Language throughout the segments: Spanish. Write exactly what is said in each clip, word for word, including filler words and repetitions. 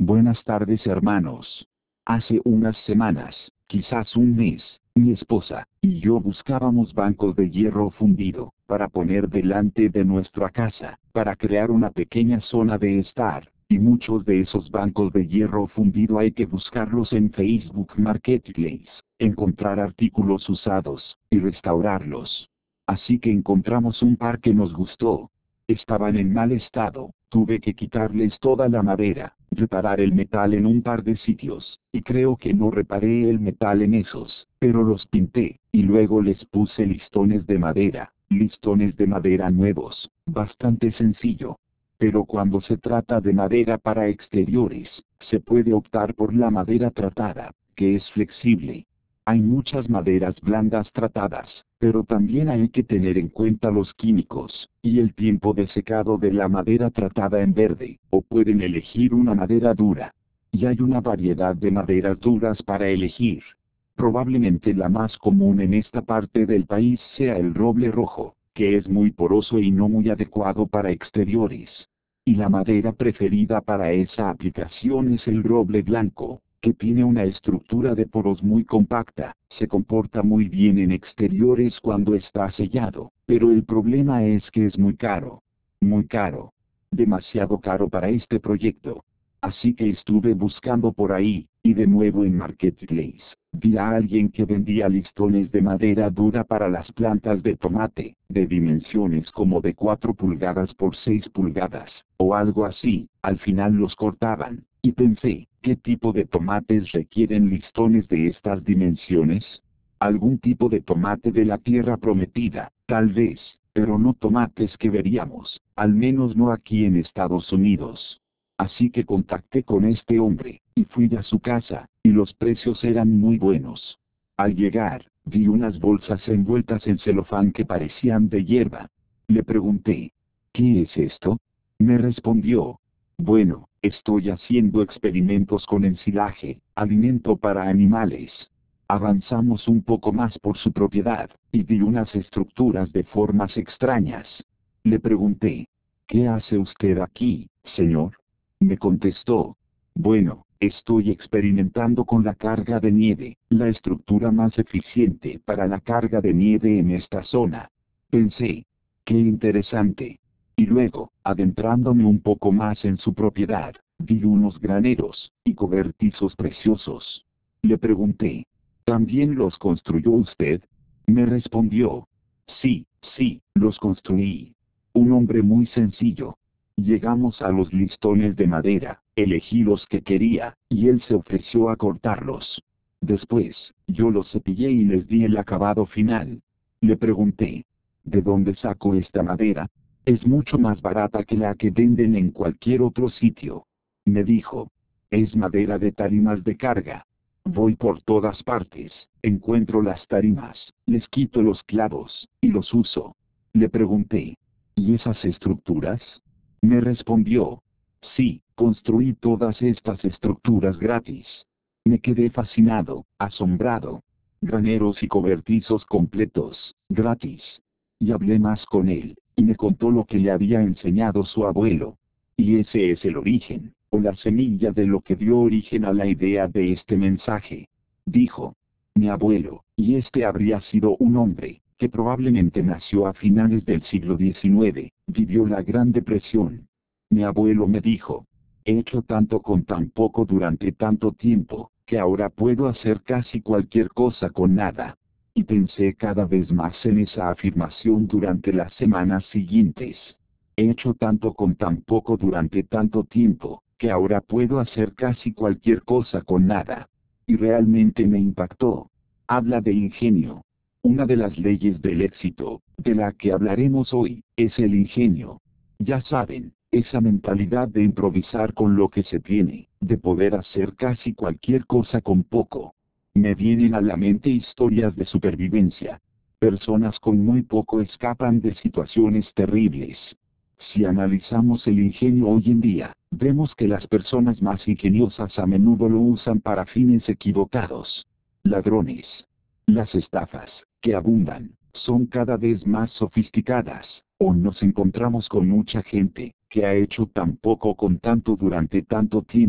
Buenas tardes, hermanos. Hace unas semanas, quizás un mes, mi esposa y yo buscábamos bancos de hierro fundido, para poner delante de nuestra casa, para crear una pequeña zona de estar, y muchos de esos bancos de hierro fundido hay que buscarlos en Facebook Marketplace, encontrar artículos usados, y restaurarlos. Así que encontramos un par que nos gustó. Estaban en mal estado, tuve que quitarles toda la madera, reparar el metal en un par de sitios, y creo que no reparé el metal en esos, pero los pinté, y luego les puse listones de madera, listones de madera nuevos, bastante sencillo. Pero cuando se trata de madera para exteriores, se puede optar por la madera tratada, que es flexible. Hay muchas maderas blandas tratadas, pero también hay que tener en cuenta los químicos, y el tiempo de secado de la madera tratada en verde, o pueden elegir una madera dura. Y hay una variedad de maderas duras para elegir. Probablemente la más común en esta parte del país sea el roble rojo, que es muy poroso y no muy adecuado para exteriores. Y la madera preferida para esa aplicación es el roble blanco, que tiene una estructura de poros muy compacta, se comporta muy bien en exteriores cuando está sellado, pero el problema es que es muy caro. Muy caro. Demasiado caro para este proyecto. Así que estuve buscando por ahí, y de nuevo en Marketplace, vi a alguien que vendía listones de madera dura para las plantas de tomate, de dimensiones como de cuatro pulgadas por seis pulgadas, o algo así. Al final los cortaban, y pensé, ¿qué tipo de tomates requieren listones de estas dimensiones? Algún tipo de tomate de la tierra prometida, tal vez, pero no tomates que veríamos, al menos no aquí en Estados Unidos. Así que contacté con este hombre, y fui a su casa, y los precios eran muy buenos. Al llegar, vi unas bolsas envueltas en celofán que parecían de hierba. Le pregunté, ¿qué es esto? Me respondió, bueno, estoy haciendo experimentos con ensilaje, alimento para animales. Avanzamos un poco más por su propiedad, y vi unas estructuras de formas extrañas. Le pregunté, ¿qué hace usted aquí, señor? Me contestó, bueno, estoy experimentando con la carga de nieve, la estructura más eficiente para la carga de nieve en esta zona. Pensé, qué interesante. Y luego, adentrándome un poco más en su propiedad, vi unos graneros y cobertizos preciosos. Le pregunté, ¿también los construyó usted? Me respondió, sí, sí, los construí. Un hombre muy sencillo. Llegamos a los listones de madera, elegí los que quería, y él se ofreció a cortarlos. Después, yo los cepillé y les di el acabado final. Le pregunté, ¿de dónde saco esta madera? Es mucho más barata que la que venden en cualquier otro sitio. Me dijo, es madera de tarimas de carga. Voy por todas partes, encuentro las tarimas, les quito los clavos, y los uso. Le pregunté, ¿y esas estructuras? Me respondió, sí, construí todas estas estructuras gratis. Me quedé fascinado, asombrado. Graneros y cobertizos completos, gratis. Y hablé más con él, y me contó lo que le había enseñado su abuelo. Y ese es el origen, o la semilla de lo que dio origen a la idea de este mensaje. Dijo, mi abuelo, y este habría sido un hombre, que probablemente nació a finales del siglo diecinueve, vivió la Gran Depresión. Mi abuelo me dijo, he hecho tanto con tan poco durante tanto tiempo, que ahora puedo hacer casi cualquier cosa con nada. Y pensé cada vez más en esa afirmación durante las semanas siguientes. He hecho tanto con tan poco durante tanto tiempo, que ahora puedo hacer casi cualquier cosa con nada. Y realmente me impactó. Habla de ingenio. Una de las leyes del éxito, de la que hablaremos hoy, es el ingenio. Ya saben, esa mentalidad de improvisar con lo que se tiene, de poder hacer casi cualquier cosa con poco. Me vienen a la mente historias de supervivencia. Personas con muy poco escapan de situaciones terribles. Si analizamos el ingenio hoy en día, vemos que las personas más ingeniosas a menudo lo usan para fines equivocados. Ladrones. Las estafas, que abundan, son cada vez más sofisticadas, o nos encontramos con mucha gente, que ha hecho tan poco con tanto durante tanto tiempo,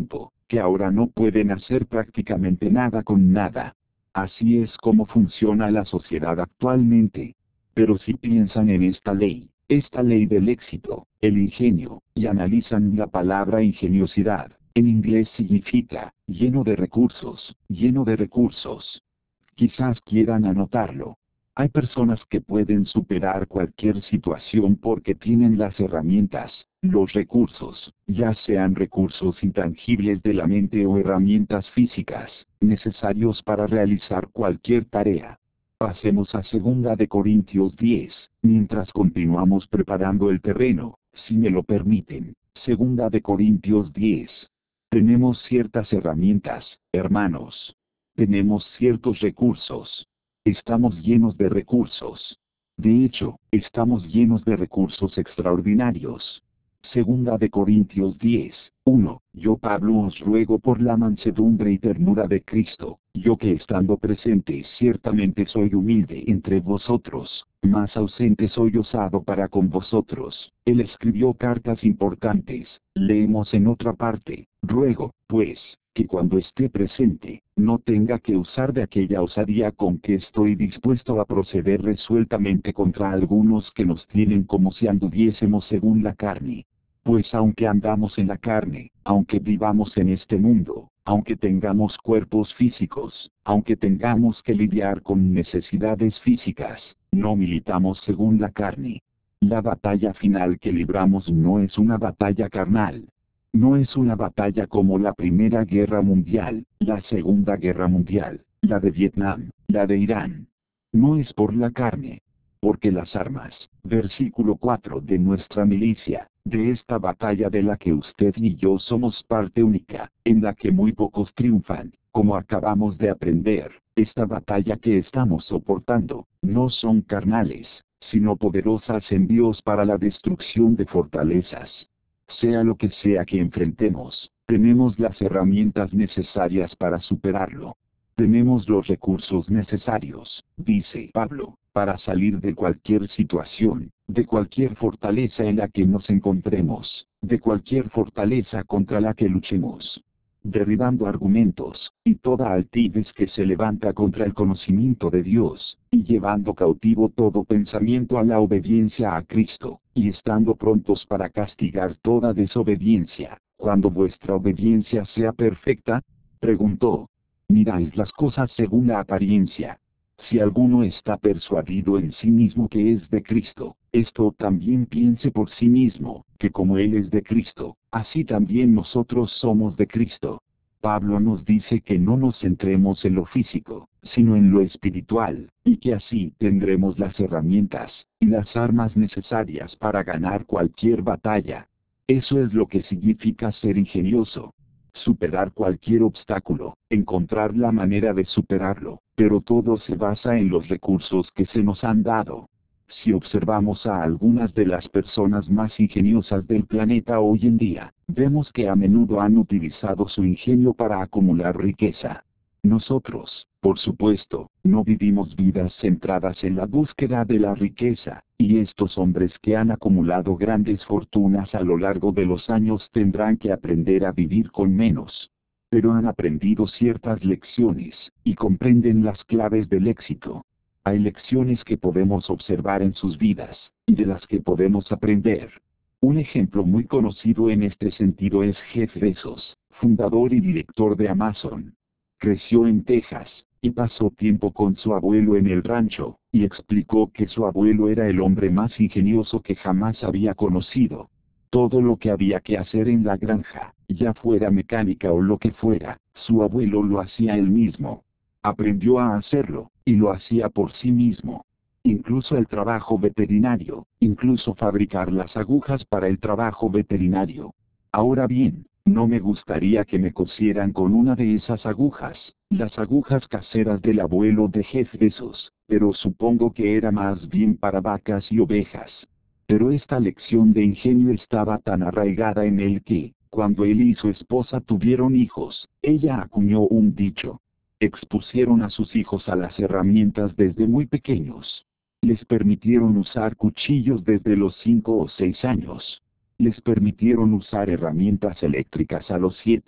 que ahora no pueden hacer prácticamente nada con nada. Así es como funciona la sociedad actualmente. Pero si piensan en esta ley, esta ley del éxito, el ingenio, y analizan la palabra ingeniosidad, en inglés significa, lleno de recursos, lleno de recursos. Quizás quieran anotarlo. Hay personas que pueden superar cualquier situación porque tienen las herramientas, los recursos, ya sean recursos intangibles de la mente o herramientas físicas, necesarios para realizar cualquier tarea. Pasemos a segunda de Corintios diez, mientras continuamos preparando el terreno, si me lo permiten. Segunda de Corintios diez. Tenemos ciertas herramientas, hermanos. Tenemos ciertos recursos. Estamos llenos de recursos. De hecho, estamos llenos de recursos extraordinarios. Segunda de Corintios diez, uno. Yo Pablo os ruego por la mansedumbre y ternura de Cristo, yo que estando presente ciertamente soy humilde entre vosotros, mas ausente soy osado para con vosotros. Él escribió cartas importantes, leemos en otra parte, ruego, pues, que cuando esté presente, no tenga que usar de aquella osadía con que estoy dispuesto a proceder resueltamente contra algunos que nos tienen como si anduviésemos según la carne. Pues aunque andamos en la carne, aunque vivamos en este mundo, aunque tengamos cuerpos físicos, aunque tengamos que lidiar con necesidades físicas, no militamos según la carne. La batalla final que libramos no es una batalla carnal. No es una batalla como la Primera Guerra Mundial, la Segunda Guerra Mundial, la de Vietnam, la de Irán. No es por la carne. Porque las armas, versículo cuatro de nuestra milicia, de esta batalla de la que usted y yo somos parte única, en la que muy pocos triunfan, como acabamos de aprender, esta batalla que estamos soportando, no son carnales, sino poderosas en Dios para la destrucción de fortalezas. Sea lo que sea que enfrentemos, tenemos las herramientas necesarias para superarlo. Tenemos los recursos necesarios, dice Pablo, para salir de cualquier situación, de cualquier fortaleza en la que nos encontremos, de cualquier fortaleza contra la que luchemos. Derribando argumentos, y toda altivez que se levanta contra el conocimiento de Dios, y llevando cautivo todo pensamiento a la obediencia a Cristo, y estando prontos para castigar toda desobediencia, cuando vuestra obediencia sea perfecta, preguntó. Miráis las cosas según la apariencia. Si alguno está persuadido en sí mismo que es de Cristo, esto también piense por sí mismo, que como Él es de Cristo, así también nosotros somos de Cristo. Pablo nos dice que no nos centremos en lo físico, sino en lo espiritual, y que así tendremos las herramientas, y las armas necesarias para ganar cualquier batalla. Eso es lo que significa ser ingenioso. Superar cualquier obstáculo, encontrar la manera de superarlo, pero todo se basa en los recursos que se nos han dado. Si observamos a algunas de las personas más ingeniosas del planeta hoy en día, vemos que a menudo han utilizado su ingenio para acumular riqueza. Nosotros, por supuesto, no vivimos vidas centradas en la búsqueda de la riqueza, y estos hombres que han acumulado grandes fortunas a lo largo de los años tendrán que aprender a vivir con menos. Pero han aprendido ciertas lecciones, y comprenden las claves del éxito. Hay lecciones que podemos observar en sus vidas, y de las que podemos aprender. Un ejemplo muy conocido en este sentido es Jeff Bezos, fundador y director de Amazon. Creció en Texas, y pasó tiempo con su abuelo en el rancho, y explicó que su abuelo era el hombre más ingenioso que jamás había conocido. Todo lo que había que hacer en la granja, ya fuera mecánica o lo que fuera, su abuelo lo hacía él mismo. Aprendió a hacerlo, y lo hacía por sí mismo. Incluso el trabajo veterinario, incluso fabricar las agujas para el trabajo veterinario. Ahora bien, no me gustaría que me cosieran con una de esas agujas, las agujas caseras del abuelo de Jeff Bezos, pero supongo que era más bien para vacas y ovejas. Pero esta lección de ingenio estaba tan arraigada en él que, cuando él y su esposa tuvieron hijos, ella acuñó un dicho. Expusieron a sus hijos a las herramientas desde muy pequeños. Les permitieron usar cuchillos desde los cinco o seis años. Les permitieron usar herramientas eléctricas a los siete.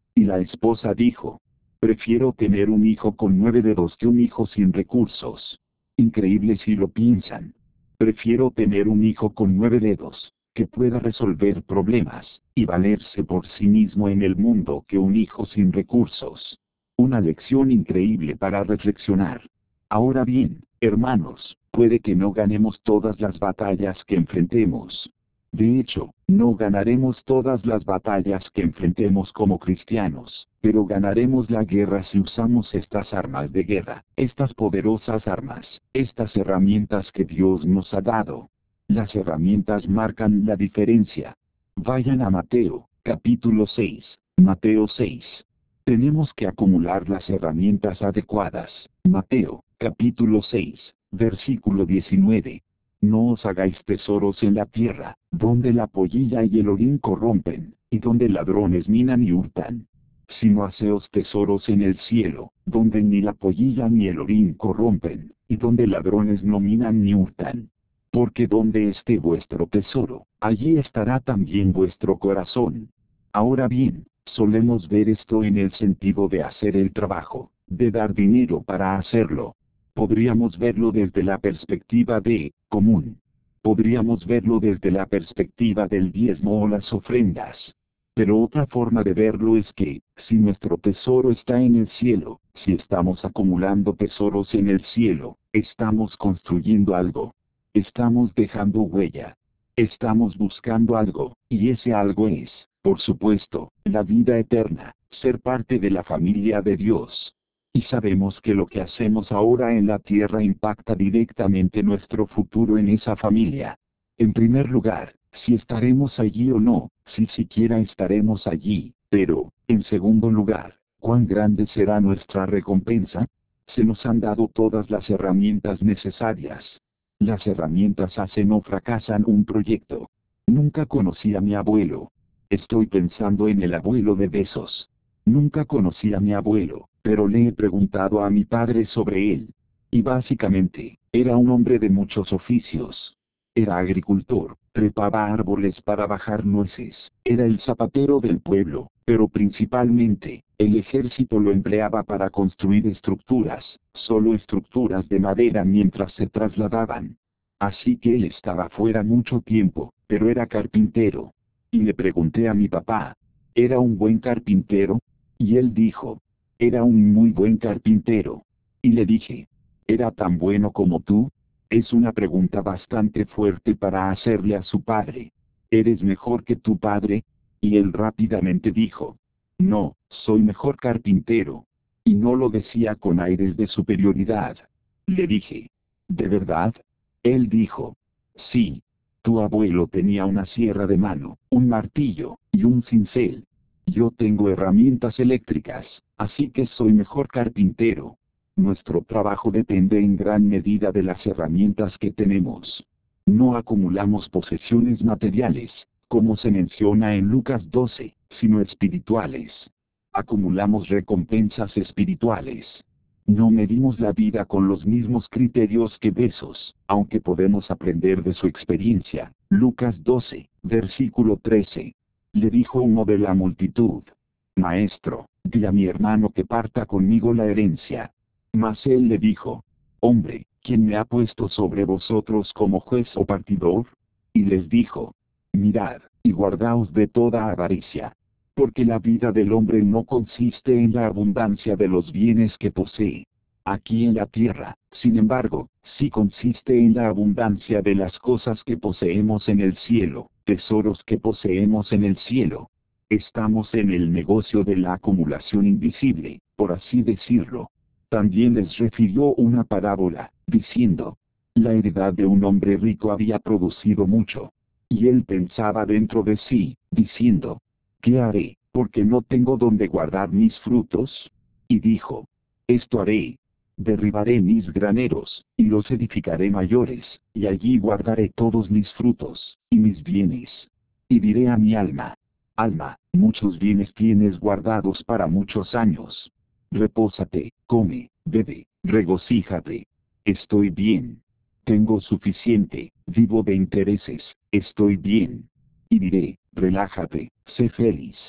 Y la esposa dijo: prefiero tener un hijo con nueve dedos que un hijo sin recursos. Increíble si lo piensan. Prefiero tener un hijo con nueve dedos, que pueda resolver problemas, y valerse por sí mismo en el mundo, que un hijo sin recursos. Una lección increíble para reflexionar. Ahora bien, hermanos, puede que no ganemos todas las batallas que enfrentemos. De hecho, no ganaremos todas las batallas que enfrentemos como cristianos, pero ganaremos la guerra si usamos estas armas de guerra, estas poderosas armas, estas herramientas que Dios nos ha dado. Las herramientas marcan la diferencia. Vayan a Mateo, capítulo seis, Mateo seis. Tenemos que acumular las herramientas adecuadas. Mateo, capítulo seis, versículo diecinueve. No os hagáis tesoros en la tierra, donde la polilla y el orín corrompen, y donde ladrones minan y hurtan. Sino haceos tesoros en el cielo, donde ni la polilla ni el orín corrompen, y donde ladrones no minan ni hurtan. Porque donde esté vuestro tesoro, allí estará también vuestro corazón. Ahora bien, solemos ver esto en el sentido de hacer el trabajo, de dar dinero para hacerlo. Podríamos verlo desde la perspectiva de común. Podríamos verlo desde la perspectiva del diezmo o las ofrendas. Pero otra forma de verlo es que, si nuestro tesoro está en el cielo, si estamos acumulando tesoros en el cielo, estamos construyendo algo. Estamos dejando huella. Estamos buscando algo, y ese algo es, por supuesto, la vida eterna, ser parte de la familia de Dios. Y sabemos que lo que hacemos ahora en la tierra impacta directamente nuestro futuro en esa familia. En primer lugar, si estaremos allí o no, si siquiera estaremos allí, pero, en segundo lugar, ¿cuán grande será nuestra recompensa? Se nos han dado todas las herramientas necesarias. Las herramientas hacen o fracasan un proyecto. Nunca conocí a mi abuelo. Estoy pensando en el abuelo de Besos. Nunca conocí a mi abuelo, pero le he preguntado a mi padre sobre él. Y básicamente, era un hombre de muchos oficios. Era agricultor, trepaba árboles para bajar nueces, era el zapatero del pueblo, pero principalmente, el ejército lo empleaba para construir estructuras, solo estructuras de madera mientras se trasladaban. Así que él estaba fuera mucho tiempo, pero era carpintero. Y le pregunté a mi papá, ¿era un buen carpintero? Y él dijo, era un muy buen carpintero. Y le dije, ¿era tan bueno como tú? Es una pregunta bastante fuerte para hacerle a su padre. ¿Eres mejor que tu padre? Y él rápidamente dijo, no, soy mejor carpintero. Y no lo decía con aires de superioridad. Le dije, ¿de verdad? Él dijo, sí. Tu abuelo tenía una sierra de mano, un martillo, y un cincel. Yo tengo herramientas eléctricas, así que soy mejor carpintero. Nuestro trabajo depende en gran medida de las herramientas que tenemos. No acumulamos posesiones materiales, como se menciona en Lucas doce, sino espirituales. Acumulamos recompensas espirituales. No medimos la vida con los mismos criterios que Besos, aunque podemos aprender de su experiencia. Lucas doce, versículo trece. Le dijo uno de la multitud: Maestro, di a mi hermano que parta conmigo la herencia. Mas él le dijo: Hombre, ¿quién me ha puesto sobre vosotros como juez o partidor? Y les dijo: Mirad, y guardaos de toda avaricia. Porque la vida del hombre no consiste en la abundancia de los bienes que posee aquí en la tierra, sin embargo, sí consiste en la abundancia de las cosas que poseemos en el cielo, tesoros que poseemos en el cielo. Estamos en el negocio de la acumulación invisible, por así decirlo. También les refirió una parábola, diciendo: la heredad de un hombre rico había producido mucho. Y él pensaba dentro de sí, diciendo: ¿qué haré, porque no tengo donde guardar mis frutos? Y dijo: esto haré. Derribaré mis graneros, y los edificaré mayores, y allí guardaré todos mis frutos, y mis bienes. Y diré a mi alma: alma, muchos bienes tienes guardados para muchos años. Repósate, come, bebe, regocíjate. Estoy bien. Tengo suficiente, vivo de intereses, estoy bien. Y diré: relájate, sé feliz.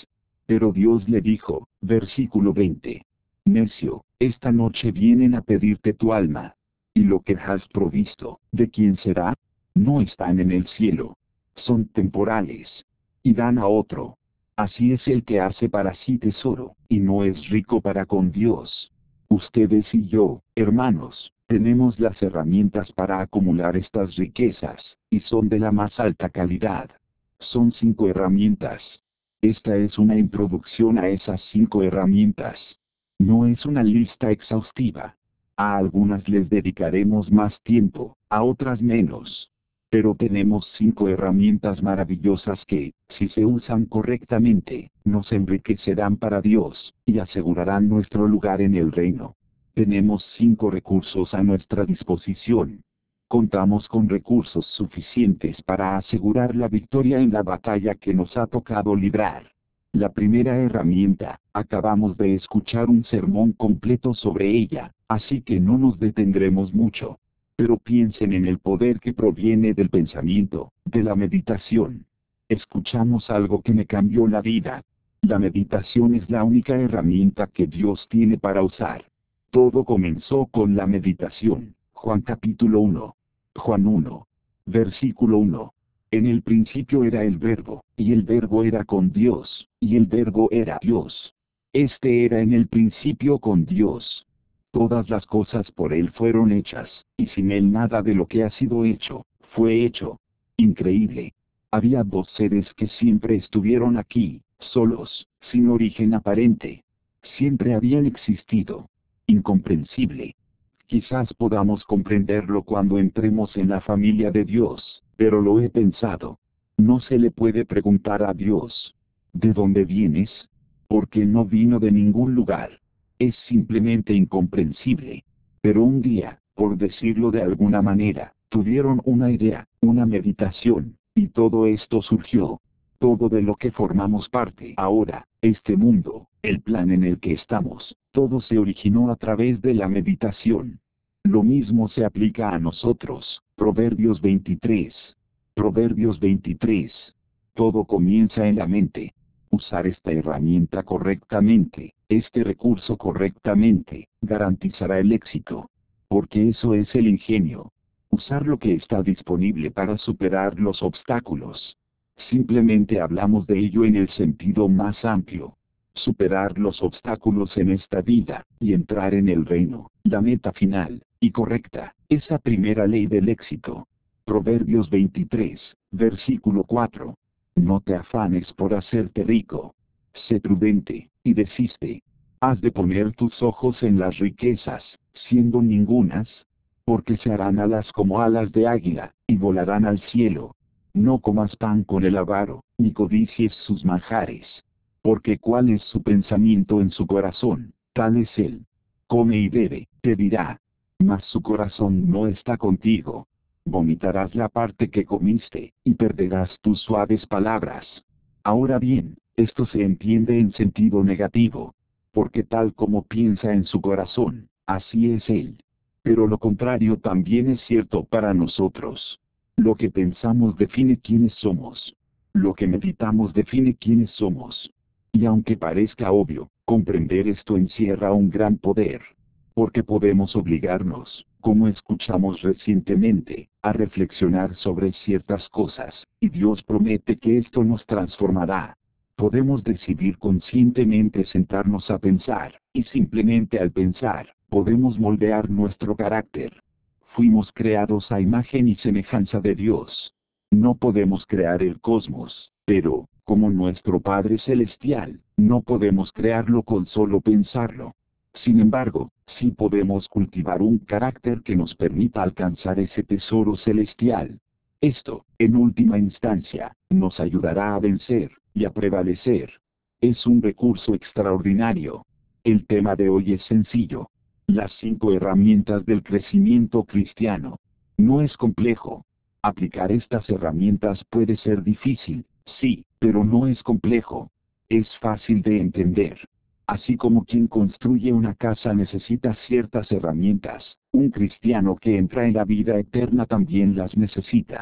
Pero Dios le dijo, versículo veinte. Necio, esta noche vienen a pedirte tu alma. ¿Y lo que has provisto, de quién será? No están en el cielo. Son temporales. Y dan a otro. Así es el que hace para sí tesoro, y no es rico para con Dios. Ustedes y yo, hermanos, tenemos las herramientas para acumular estas riquezas, y son de la más alta calidad. Son cinco herramientas. Esta es una introducción a esas cinco herramientas. No es una lista exhaustiva. A algunas les dedicaremos más tiempo, a otras menos. Pero tenemos cinco herramientas maravillosas que, si se usan correctamente, nos enriquecerán para Dios, y asegurarán nuestro lugar en el reino. Tenemos cinco recursos a nuestra disposición. Contamos con recursos suficientes para asegurar la victoria en la batalla que nos ha tocado librar. La primera herramienta, acabamos de escuchar un sermón completo sobre ella, así que no nos detendremos mucho. Pero piensen en el poder que proviene del pensamiento, de la meditación. Escuchamos algo que me cambió la vida. La meditación es la única herramienta que Dios tiene para usar. Todo comenzó con la meditación. Juan capítulo uno. Juan uno. Versículo uno. En el principio era el Verbo, y el Verbo era con Dios, y el Verbo era Dios. Este era en el principio con Dios. Todas las cosas por Él fueron hechas, y sin Él nada de lo que ha sido hecho, fue hecho. Increíble. Había dos seres que siempre estuvieron aquí, solos, sin origen aparente. Siempre habían existido. Incomprensible. Quizás podamos comprenderlo cuando entremos en la familia de Dios, pero lo he pensado. No se le puede preguntar a Dios, ¿de dónde vienes? Porque no vino de ningún lugar. Es simplemente incomprensible. Pero un día, por decirlo de alguna manera, tuvieron una idea, una meditación, y todo esto surgió. Todo de lo que formamos parte ahora, este mundo, el plan en el que estamos, todo se originó a través de la meditación. Lo mismo se aplica a nosotros. Proverbios veintitrés. Proverbios veintitrés. Todo comienza en la mente. Usar esta herramienta correctamente, este recurso correctamente, garantizará el éxito. Porque eso es el ingenio. Usar lo que está disponible para superar los obstáculos. Simplemente hablamos de ello en el sentido más amplio. Superar los obstáculos en esta vida, y entrar en el reino, la meta final, y correcta, esa primera ley del éxito. Proverbios veintitrés, versículo cuatro. No te afanes por hacerte rico. Sé prudente, y desiste. Has de poner tus ojos en las riquezas, siendo ningunas, porque se harán alas como alas de águila, y volarán al cielo. No comas pan con el avaro, ni codicies sus manjares. Porque cuál es su pensamiento en su corazón, tal es él. Come y bebe, te dirá. Mas su corazón no está contigo. Vomitarás la parte que comiste, y perderás tus suaves palabras. Ahora bien, esto se entiende en sentido negativo. Porque tal como piensa en su corazón, así es él. Pero lo contrario también es cierto para nosotros. Lo que pensamos define quiénes somos. Lo que meditamos define quiénes somos. Y aunque parezca obvio, comprender esto encierra un gran poder. Porque podemos obligarnos, como escuchamos recientemente, a reflexionar sobre ciertas cosas, y Dios promete que esto nos transformará. Podemos decidir conscientemente sentarnos a pensar, y simplemente al pensar, podemos moldear nuestro carácter. Fuimos creados a imagen y semejanza de Dios. No podemos crear el cosmos, pero, como nuestro Padre Celestial, no podemos crearlo con solo pensarlo. Sin embargo, sí podemos cultivar un carácter que nos permita alcanzar ese tesoro celestial. Esto, en última instancia, nos ayudará a vencer, y a prevalecer. Es un recurso extraordinario. El tema de hoy es sencillo. Las cinco herramientas del crecimiento cristiano. No es complejo. Aplicar estas herramientas puede ser difícil, sí, pero no es complejo. Es fácil de entender. Así como quien construye una casa necesita ciertas herramientas, un cristiano que entra en la vida eterna también las necesita.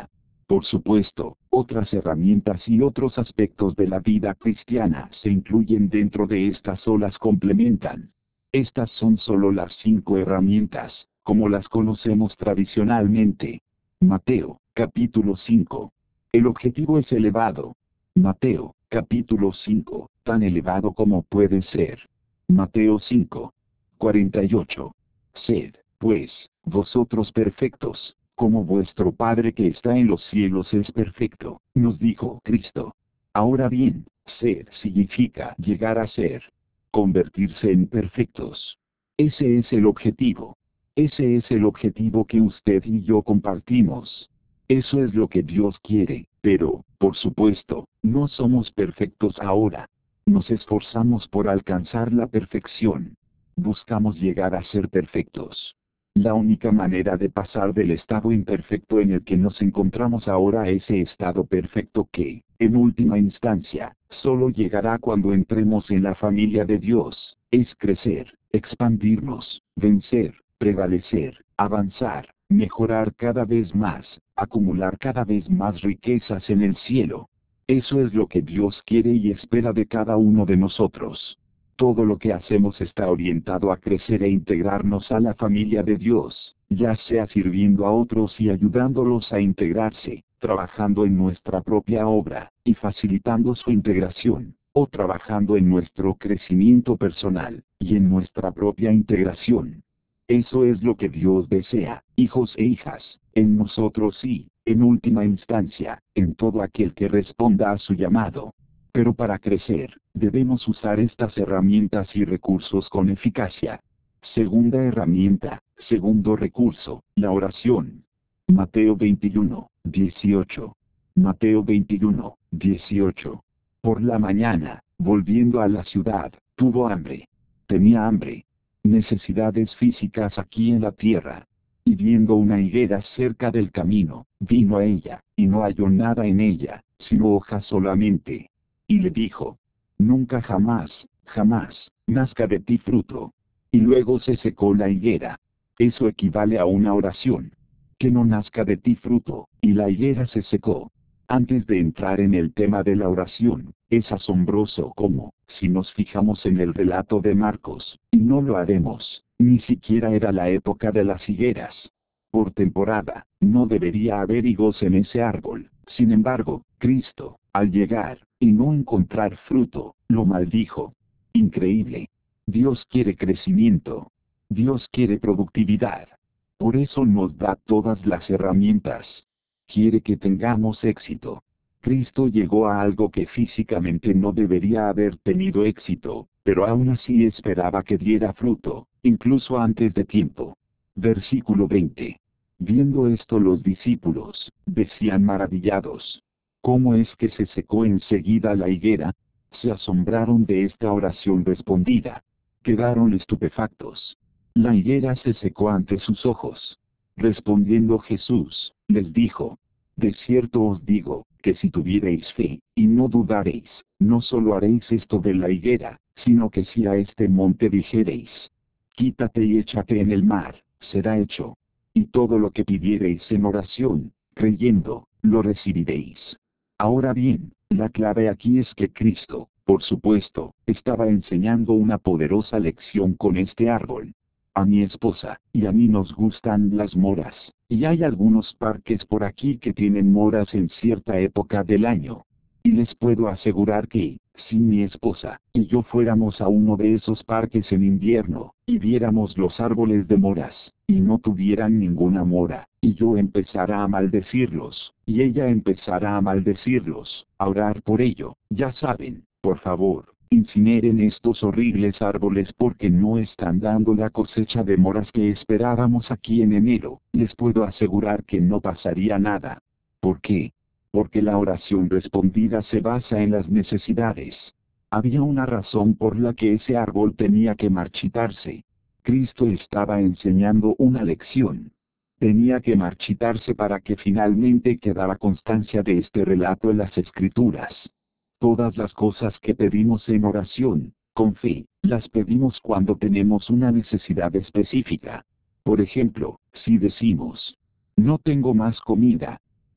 Por supuesto, otras herramientas y otros aspectos de la vida cristiana se incluyen dentro de estas o las complementan. Estas son solo las cinco herramientas, como las conocemos tradicionalmente. Mateo, capítulo cinco. El objetivo es elevado. Mateo, capítulo cinco, tan elevado como puede ser. Mateo cinco, cuarenta y ocho. Sed, pues, vosotros perfectos, como vuestro Padre que está en los cielos es perfecto, nos dijo Cristo. Ahora bien, ser significa llegar a ser. Convertirse en perfectos. Ese es el objetivo. Ese es el objetivo que usted y yo compartimos. Eso es lo que Dios quiere, pero, por supuesto, no somos perfectos ahora. Nos esforzamos por alcanzar la perfección. Buscamos llegar a ser perfectos. La única manera de pasar del estado imperfecto en el que nos encontramos ahora a ese estado perfecto que, en última instancia, solo llegará cuando entremos en la familia de Dios, es crecer, expandirnos, vencer, prevalecer, avanzar, mejorar cada vez más, acumular cada vez más riquezas en el cielo. Eso es lo que Dios quiere y espera de cada uno de nosotros. Todo lo que hacemos está orientado a crecer e integrarnos a la familia de Dios, ya sea sirviendo a otros y ayudándolos a integrarse, trabajando en nuestra propia obra, y facilitando su integración, o trabajando en nuestro crecimiento personal, y en nuestra propia integración. Eso es lo que Dios desea, hijos e hijas, en nosotros y, en última instancia, en todo aquel que responda a su llamado. Pero para crecer, debemos usar estas herramientas y recursos con eficacia. Segunda herramienta, segundo recurso, la oración. Mateo veintiuno, dieciocho. Mateo veintiuno, dieciocho. Por la mañana, volviendo a la ciudad, tuvo hambre. Tenía hambre. Necesidades físicas aquí en la tierra. Y viendo una higuera cerca del camino, vino a ella, y no halló nada en ella, sino hojas solamente. Y le dijo, nunca jamás, jamás, nazca de ti fruto. Y luego se secó la higuera. Eso equivale a una oración. Que no nazca de ti fruto, y la higuera se secó. Antes de entrar en el tema de la oración, es asombroso cómo, si nos fijamos en el relato de Marcos, y no lo haremos, ni siquiera era la época de las higueras. Por temporada, no debería haber higos en ese árbol. Sin embargo, Cristo, al llegar, y no encontrar fruto, lo maldijo. Increíble. Dios quiere crecimiento. Dios quiere productividad. Por eso nos da todas las herramientas. Quiere que tengamos éxito. Cristo llegó a algo que físicamente no debería haber tenido éxito, pero aún así esperaba que diera fruto, incluso antes de tiempo. Versículo veinte. Viendo esto los discípulos, decían maravillados. ¿Cómo es que se secó enseguida la higuera? Se asombraron de esta oración respondida. Quedaron estupefactos. La higuera se secó ante sus ojos. Respondiendo Jesús, les dijo, de cierto os digo, que si tuviereis fe, y no dudareis, no solo haréis esto de la higuera, sino que si a este monte dijereis, quítate y échate en el mar, será hecho. Y todo lo que pidiereis en oración, creyendo, lo recibiréis. Ahora bien, la clave aquí es que Cristo, por supuesto, estaba enseñando una poderosa lección con este árbol. A mi esposa, y a mí nos gustan las moras, y hay algunos parques por aquí que tienen moras en cierta época del año. Y les puedo asegurar que, si mi esposa y yo fuéramos a uno de esos parques en invierno, y viéramos los árboles de moras, y no tuvieran ninguna mora, y yo empezara a maldecirlos, y ella empezara a maldecirlos, a orar por ello, ya saben, por favor, incineren estos horribles árboles porque no están dando la cosecha de moras que esperábamos aquí en enero, les puedo asegurar que no pasaría nada. ¿Por qué? Porque la oración respondida se basa en las necesidades. Había una razón por la que ese árbol tenía que marchitarse. Cristo estaba enseñando una lección. Tenía que marchitarse para que finalmente quedara constancia de este relato en las Escrituras. Todas las cosas que pedimos en oración, con fe, las pedimos cuando tenemos una necesidad específica. Por ejemplo, si decimos, no tengo más comida.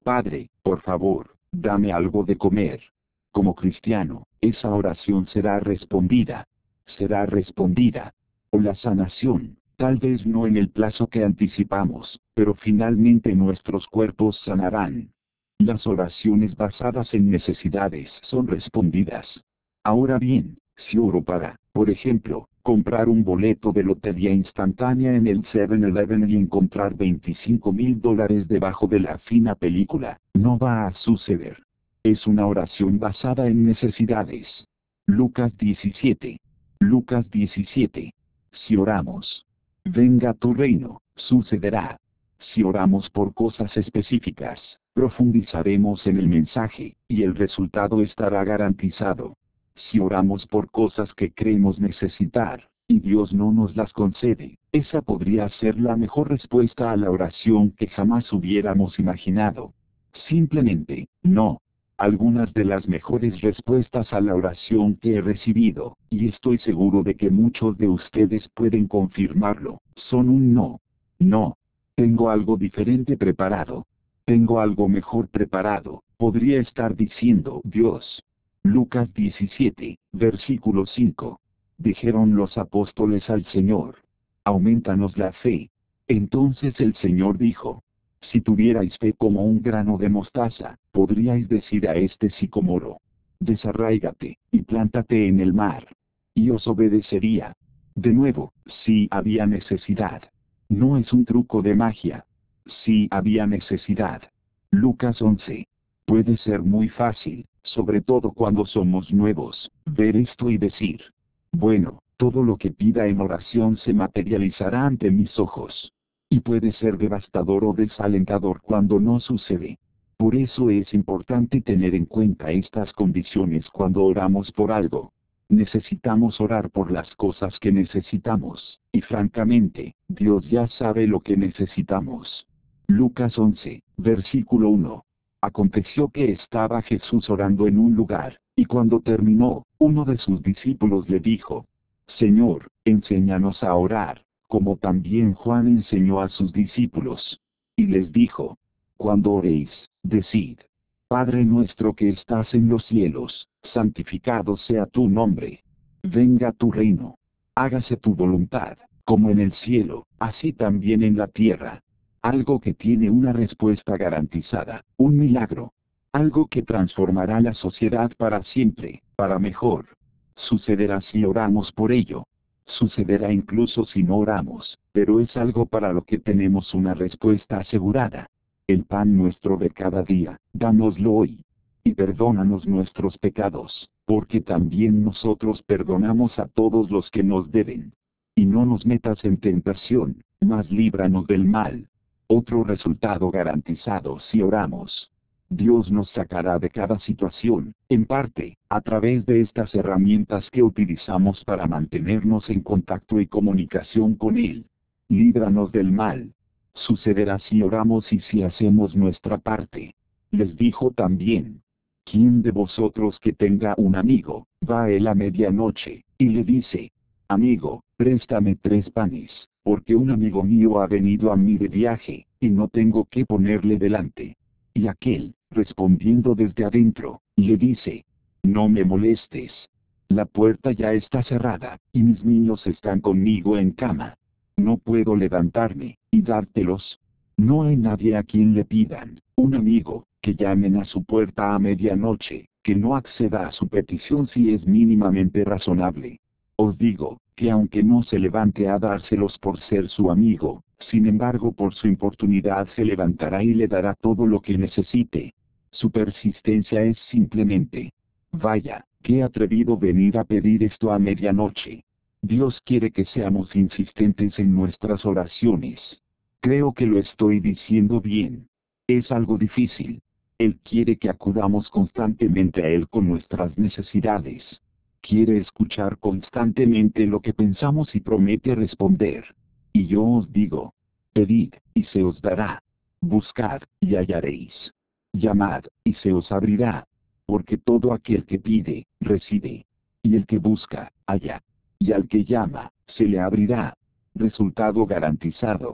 Padre, por favor, dame algo de comer. Como cristiano, esa oración será respondida. Será respondida. O la sanación, tal vez no en el plazo que anticipamos, pero finalmente nuestros cuerpos sanarán. Las oraciones basadas en necesidades son respondidas. Ahora bien, si oro para, por ejemplo, comprar un boleto de lotería instantánea en el siete eleven y encontrar veinticinco mil dólares debajo de la fina película, no va a suceder. Es una oración basada en necesidades. Lucas diecisiete. Lucas diecisiete. Si oramos, venga tu reino, sucederá. Si oramos por cosas específicas, profundizaremos en el mensaje, y el resultado estará garantizado. Si oramos por cosas que creemos necesitar, y Dios no nos las concede, esa podría ser la mejor respuesta a la oración que jamás hubiéramos imaginado. Simplemente, no. Algunas de las mejores respuestas a la oración que he recibido, y estoy seguro de que muchos de ustedes pueden confirmarlo, son un no. No. Tengo algo diferente preparado. Tengo algo mejor preparado, podría estar diciendo Dios. Lucas diecisiete, versículo cinco. Dijeron los apóstoles al Señor: aumentanos la fe. Entonces el Señor dijo: si tuvierais fe como un grano de mostaza, podríais decir a este sicómoro: desarráigate, y plántate en el mar. Y os obedecería. De nuevo, sí había necesidad. No es un truco de magia. Sí había necesidad. Lucas once. Puede ser muy fácil, sobre todo cuando somos nuevos, ver esto y decir: bueno, todo lo que pida en oración se materializará ante mis ojos. Y puede ser devastador o desalentador cuando no sucede. Por eso es importante tener en cuenta estas condiciones cuando oramos por algo. Necesitamos orar por las cosas que necesitamos, y francamente, Dios ya sabe lo que necesitamos. Lucas once, versículo uno. Aconteció que estaba Jesús orando en un lugar, y cuando terminó, uno de sus discípulos le dijo: Señor, enséñanos a orar, como también Juan enseñó a sus discípulos. Y les dijo: cuando oréis, decid: Padre nuestro que estás en los cielos, santificado sea tu nombre. Venga tu reino. Hágase tu voluntad, como en el cielo, así también en la tierra. Algo que tiene una respuesta garantizada, un milagro. Algo que transformará la sociedad para siempre, para mejor. Sucederá si oramos por ello. Sucederá incluso si no oramos, pero es algo para lo que tenemos una respuesta asegurada. El pan nuestro de cada día, dánoslo hoy. Y perdónanos nuestros pecados, porque también nosotros perdonamos a todos los que nos deben. Y no nos metas en tentación, mas líbranos del mal. Otro resultado garantizado si oramos. Dios nos sacará de cada situación, en parte, a través de estas herramientas que utilizamos para mantenernos en contacto y comunicación con Él. Líbranos del mal. Sucederá si oramos y si hacemos nuestra parte. Les dijo también: ¿quién de vosotros que tenga un amigo, va a él a medianoche, y le dice: amigo, préstame tres panes, porque un amigo mío ha venido a mí de viaje, y no tengo qué ponerle delante? Y aquel, respondiendo desde adentro, le dice: no me molestes. La puerta ya está cerrada, y mis niños están conmigo en cama. No puedo levantarme, y dártelos. No hay nadie a quien le pidan, un amigo, que llamen a su puerta a medianoche, que no acceda a su petición si es mínimamente razonable. Os digo, que aunque no se levante a dárselos por ser su amigo, sin embargo por su importunidad se levantará y le dará todo lo que necesite. Su persistencia es simplemente: vaya, qué atrevido venir a pedir esto a medianoche. Dios quiere que seamos insistentes en nuestras oraciones. Creo que lo estoy diciendo bien. Es algo difícil. Él quiere que acudamos constantemente a Él con nuestras necesidades. Quiere escuchar constantemente lo que pensamos y promete responder. Y yo os digo: pedid, y se os dará. Buscad, y hallaréis. Llamad, y se os abrirá. Porque todo aquel que pide, recibe. Y el que busca, halla. Y al que llama, se le abrirá. Resultado garantizado.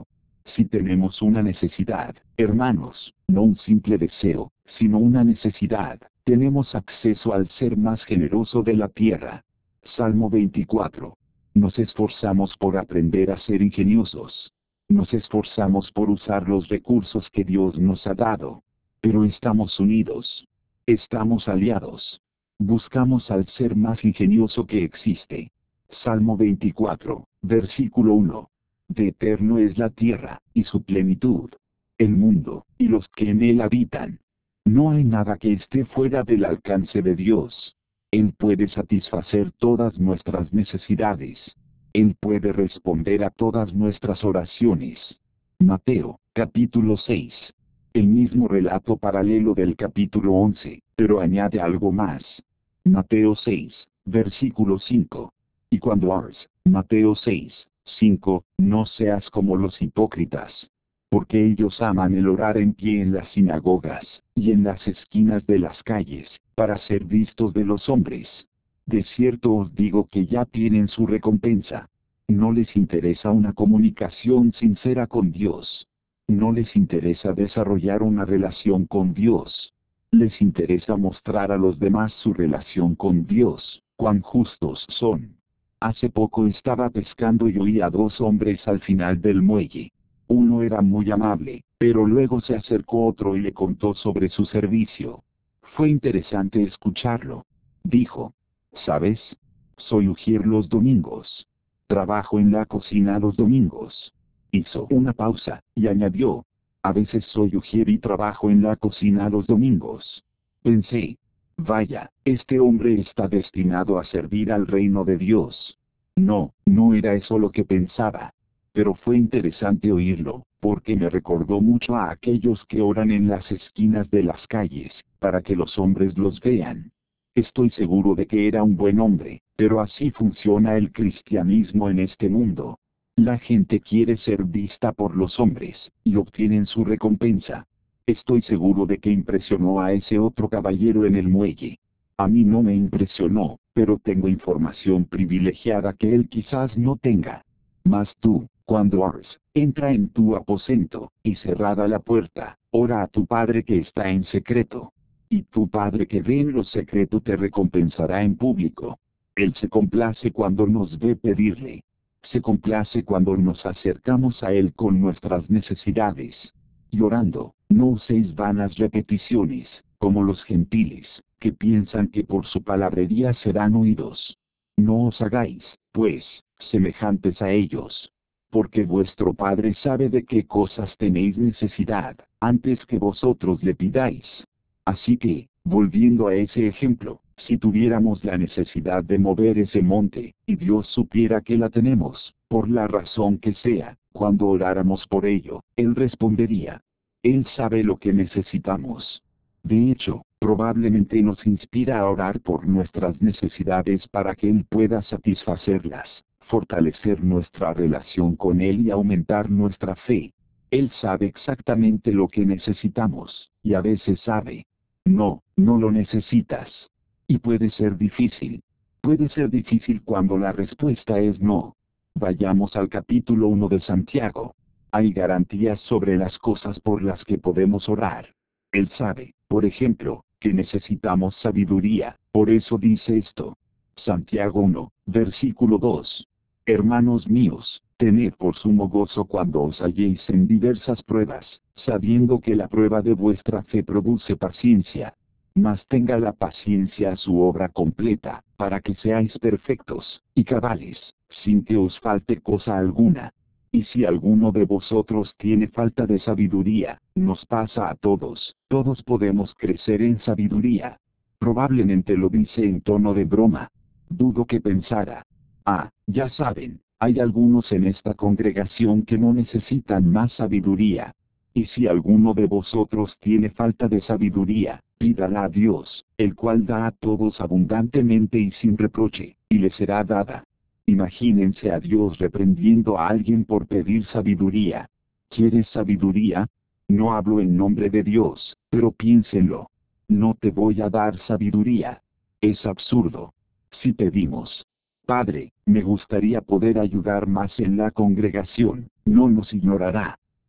Si tenemos una necesidad, hermanos, no un simple deseo, sino una necesidad, tenemos acceso al ser más generoso de la tierra. Salmo veinticuatro. Nos esforzamos por aprender a ser ingeniosos. Nos esforzamos por usar los recursos que Dios nos ha dado. Pero estamos unidos. Estamos aliados. Buscamos al ser más ingenioso que existe. Salmo veinticuatro, versículo uno. De eterno es la tierra, y su plenitud, el mundo, y los que en él habitan. No hay nada que esté fuera del alcance de Dios. Él puede satisfacer todas nuestras necesidades. Él puede responder a todas nuestras oraciones. Mateo, capítulo seis. El mismo relato paralelo del capítulo once, pero añade algo más. Mateo seis, versículo cinco. Y cuando ores, Mateo seis, cinco, no seas como los hipócritas. Porque ellos aman el orar en pie en las sinagogas, y en las esquinas de las calles, para ser vistos de los hombres. De cierto os digo que ya tienen su recompensa. No les interesa una comunicación sincera con Dios. No les interesa desarrollar una relación con Dios. Les interesa mostrar a los demás su relación con Dios, cuán justos son. Hace poco estaba pescando y oí a dos hombres al final del muelle. Uno era muy amable, pero luego se acercó otro y le contó sobre su servicio. Fue interesante escucharlo. Dijo: ¿sabes? Soy ujier los domingos. Trabajo en la cocina los domingos. Hizo una pausa, y añadió: a veces soy ujier y trabajo en la cocina los domingos. Pensé: vaya, este hombre está destinado a servir al reino de Dios. No, no era eso lo que pensaba. Pero fue interesante oírlo, porque me recordó mucho a aquellos que oran en las esquinas de las calles, para que los hombres los vean. Estoy seguro de que era un buen hombre, pero así funciona el cristianismo en este mundo. La gente quiere ser vista por los hombres, y obtienen su recompensa. Estoy seguro de que impresionó a ese otro caballero en el muelle. A mí no me impresionó, pero tengo información privilegiada que él quizás no tenga. Mas tú, cuando ores, entra en tu aposento, y cerrada la puerta, ora a tu Padre que está en secreto. Y tu Padre que ve en lo secreto te recompensará en público. Él se complace cuando nos ve pedirle. Se complace cuando nos acercamos a Él con nuestras necesidades. Llorando, no uséis vanas repeticiones, como los gentiles, que piensan que por su palabrería serán oídos. No os hagáis, pues, semejantes a ellos. Porque vuestro Padre sabe de qué cosas tenéis necesidad, antes que vosotros le pidáis. Así que, volviendo a ese ejemplo, si tuviéramos la necesidad de mover ese monte, y Dios supiera que la tenemos, por la razón que sea, cuando oráramos por ello, Él respondería. Él sabe lo que necesitamos. De hecho, probablemente nos inspira a orar por nuestras necesidades para que Él pueda satisfacerlas, fortalecer nuestra relación con Él y aumentar nuestra fe. Él sabe exactamente lo que necesitamos, y a veces sabe. No, no lo necesitas. Y puede ser difícil. Puede ser difícil cuando la respuesta es no. Vayamos al capítulo uno de Santiago. Hay garantías sobre las cosas por las que podemos orar. Él sabe, por ejemplo, que necesitamos sabiduría, por eso dice esto. Santiago uno, versículo dos. Hermanos míos, tened por sumo gozo cuando os halléis en diversas pruebas, sabiendo que la prueba de vuestra fe produce paciencia. Mas tenga la paciencia su obra completa, para que seáis perfectos, y cabales, sin que os falte cosa alguna. Y si alguno de vosotros tiene falta de sabiduría, nos pasa a todos, todos podemos crecer en sabiduría. Probablemente lo dice en tono de broma. Dudo que pensara. Ah, ya saben, hay algunos en esta congregación que no necesitan más sabiduría. Y si alguno de vosotros tiene falta de sabiduría, pídala a Dios, el cual da a todos abundantemente y sin reproche, y le será dada. Imagínense a Dios reprendiendo a alguien por pedir sabiduría. ¿Quieres sabiduría? No hablo en nombre de Dios, pero piénsenlo. No te voy a dar sabiduría. Es absurdo. Si pedimos: Padre, me gustaría poder ayudar más en la congregación, no nos ignorará.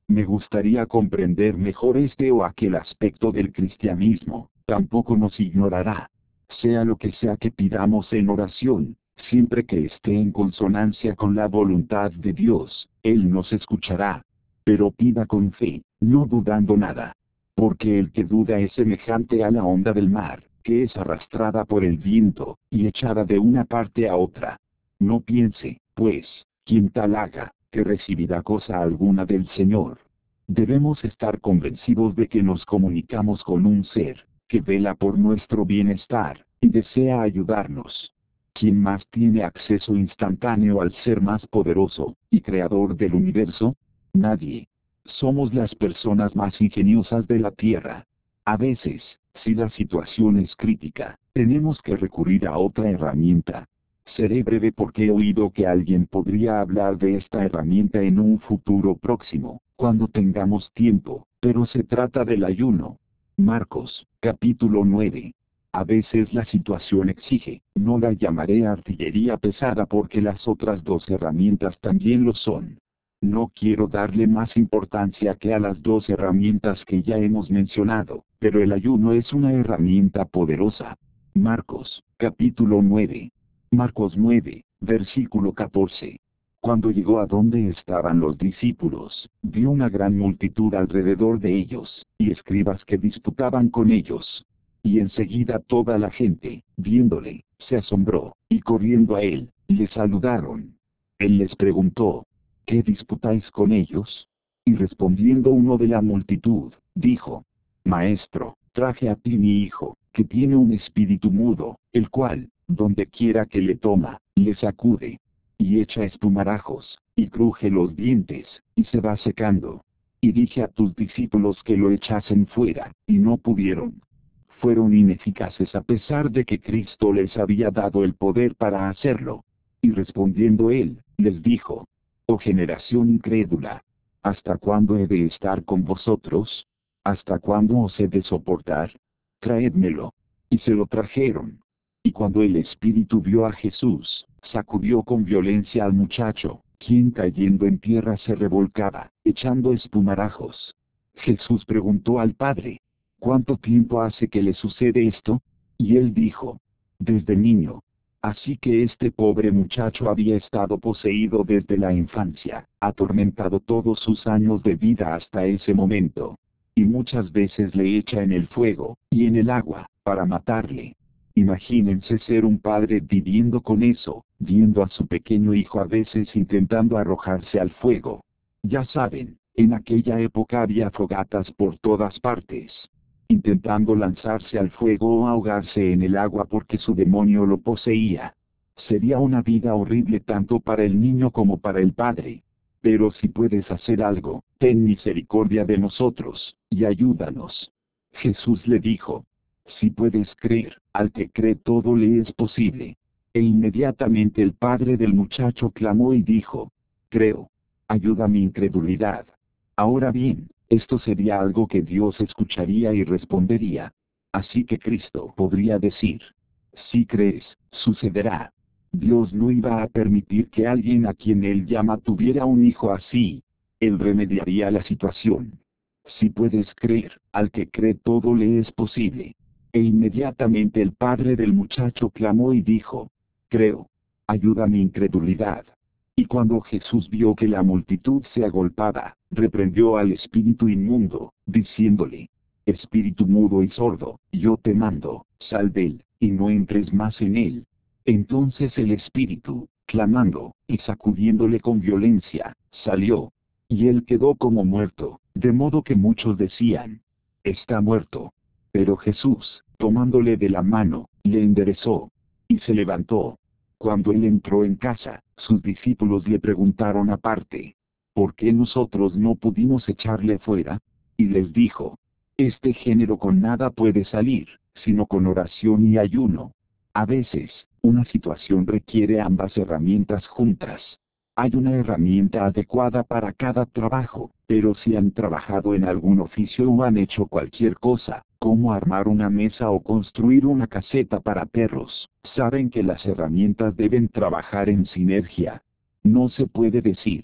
Me gustaría comprender mejor este o aquel aspecto del cristianismo, tampoco nos ignorará. Sea lo que sea que pidamos en oración, siempre que esté en consonancia con la voluntad de Dios, Él nos escuchará. Pero pida con fe, no dudando nada. Porque el que duda es semejante a la onda del mar, que es arrastrada por el viento, y echada de una parte a otra. No piense, pues, quien tal haga, que recibirá cosa alguna del Señor. Debemos estar convencidos de que nos comunicamos con un ser, que vela por nuestro bienestar, y desea ayudarnos. ¿Quién más tiene acceso instantáneo al ser más poderoso, y creador del universo? Nadie. Somos las personas más ingeniosas de la Tierra. A veces, si la situación es crítica, tenemos que recurrir a otra herramienta. Seré breve porque he oído que alguien podría hablar de esta herramienta en un futuro próximo, cuando tengamos tiempo, pero se trata del ayuno. Marcos, capítulo nueve. A veces la situación exige, no la llamaré artillería pesada porque las otras dos herramientas también lo son. No quiero darle más importancia que a las dos herramientas que ya hemos mencionado, pero el ayuno es una herramienta poderosa. Marcos, capítulo nueve. Marcos nueve, versículo catorce. Cuando llegó a donde estaban los discípulos, vio una gran multitud alrededor de ellos, y escribas que disputaban con ellos. Y enseguida toda la gente, viéndole, se asombró, y corriendo a él, le saludaron. Él les preguntó: ¿qué disputáis con ellos? Y respondiendo uno de la multitud, dijo: Maestro, traje a ti mi hijo, que tiene un espíritu mudo, el cual, donde quiera que le toma, le sacude, y echa espumarajos, y cruje los dientes, y se va secando. Y dije a tus discípulos que lo echasen fuera, y no pudieron. Fueron ineficaces a pesar de que Cristo les había dado el poder para hacerlo. Y respondiendo él, les dijo: Oh generación incrédula, ¿hasta cuándo he de estar con vosotros? ¿Hasta cuándo os he de soportar? Traédmelo. Y se lo trajeron. Y cuando el espíritu vio a Jesús, sacudió con violencia al muchacho, quien cayendo en tierra se revolcaba, echando espumarajos. Jesús preguntó al padre: ¿cuánto tiempo hace que le sucede esto? Y él dijo: desde niño. Así que este pobre muchacho había estado poseído desde la infancia, atormentado todos sus años de vida hasta ese momento. Y muchas veces le echa en el fuego, y en el agua, para matarle. Imagínense ser un padre viviendo con eso, viendo a su pequeño hijo a veces intentando arrojarse al fuego. Ya saben, en aquella época había fogatas por todas partes, intentando lanzarse al fuego o ahogarse en el agua porque su demonio lo poseía. Sería una vida horrible tanto para el niño como para el padre. Pero si puedes hacer algo, ten misericordia de nosotros, y ayúdanos. Jesús le dijo: si puedes creer, al que cree todo le es posible. E inmediatamente el padre del muchacho clamó y dijo: creo. Ayuda mi incredulidad. Ahora bien, esto sería algo que Dios escucharía y respondería. Así que Cristo podría decir: si crees, sucederá. Dios no iba a permitir que alguien a quien Él llama tuviera un hijo así. Él remediaría la situación. Si puedes creer, al que cree todo le es posible. E inmediatamente el padre del muchacho clamó y dijo: creo. Ayuda mi incredulidad. Y cuando Jesús vio que la multitud se agolpaba, reprendió al espíritu inmundo, diciéndole: espíritu mudo y sordo, yo te mando, sal de él, y no entres más en él. Entonces el espíritu, clamando, y sacudiéndole con violencia, salió. Y él quedó como muerto, de modo que muchos decían: está muerto. Pero Jesús, tomándole de la mano, le enderezó. Y se levantó. Cuando él entró en casa, sus discípulos le preguntaron aparte: ¿por qué nosotros no pudimos echarle fuera? Y les dijo: este género con nada puede salir, sino con oración y ayuno. A veces, una situación requiere ambas herramientas juntas. Hay una herramienta adecuada para cada trabajo, pero si han trabajado en algún oficio o han hecho cualquier cosa, como armar una mesa o construir una caseta para perros, saben que las herramientas deben trabajar en sinergia. No se puede decir: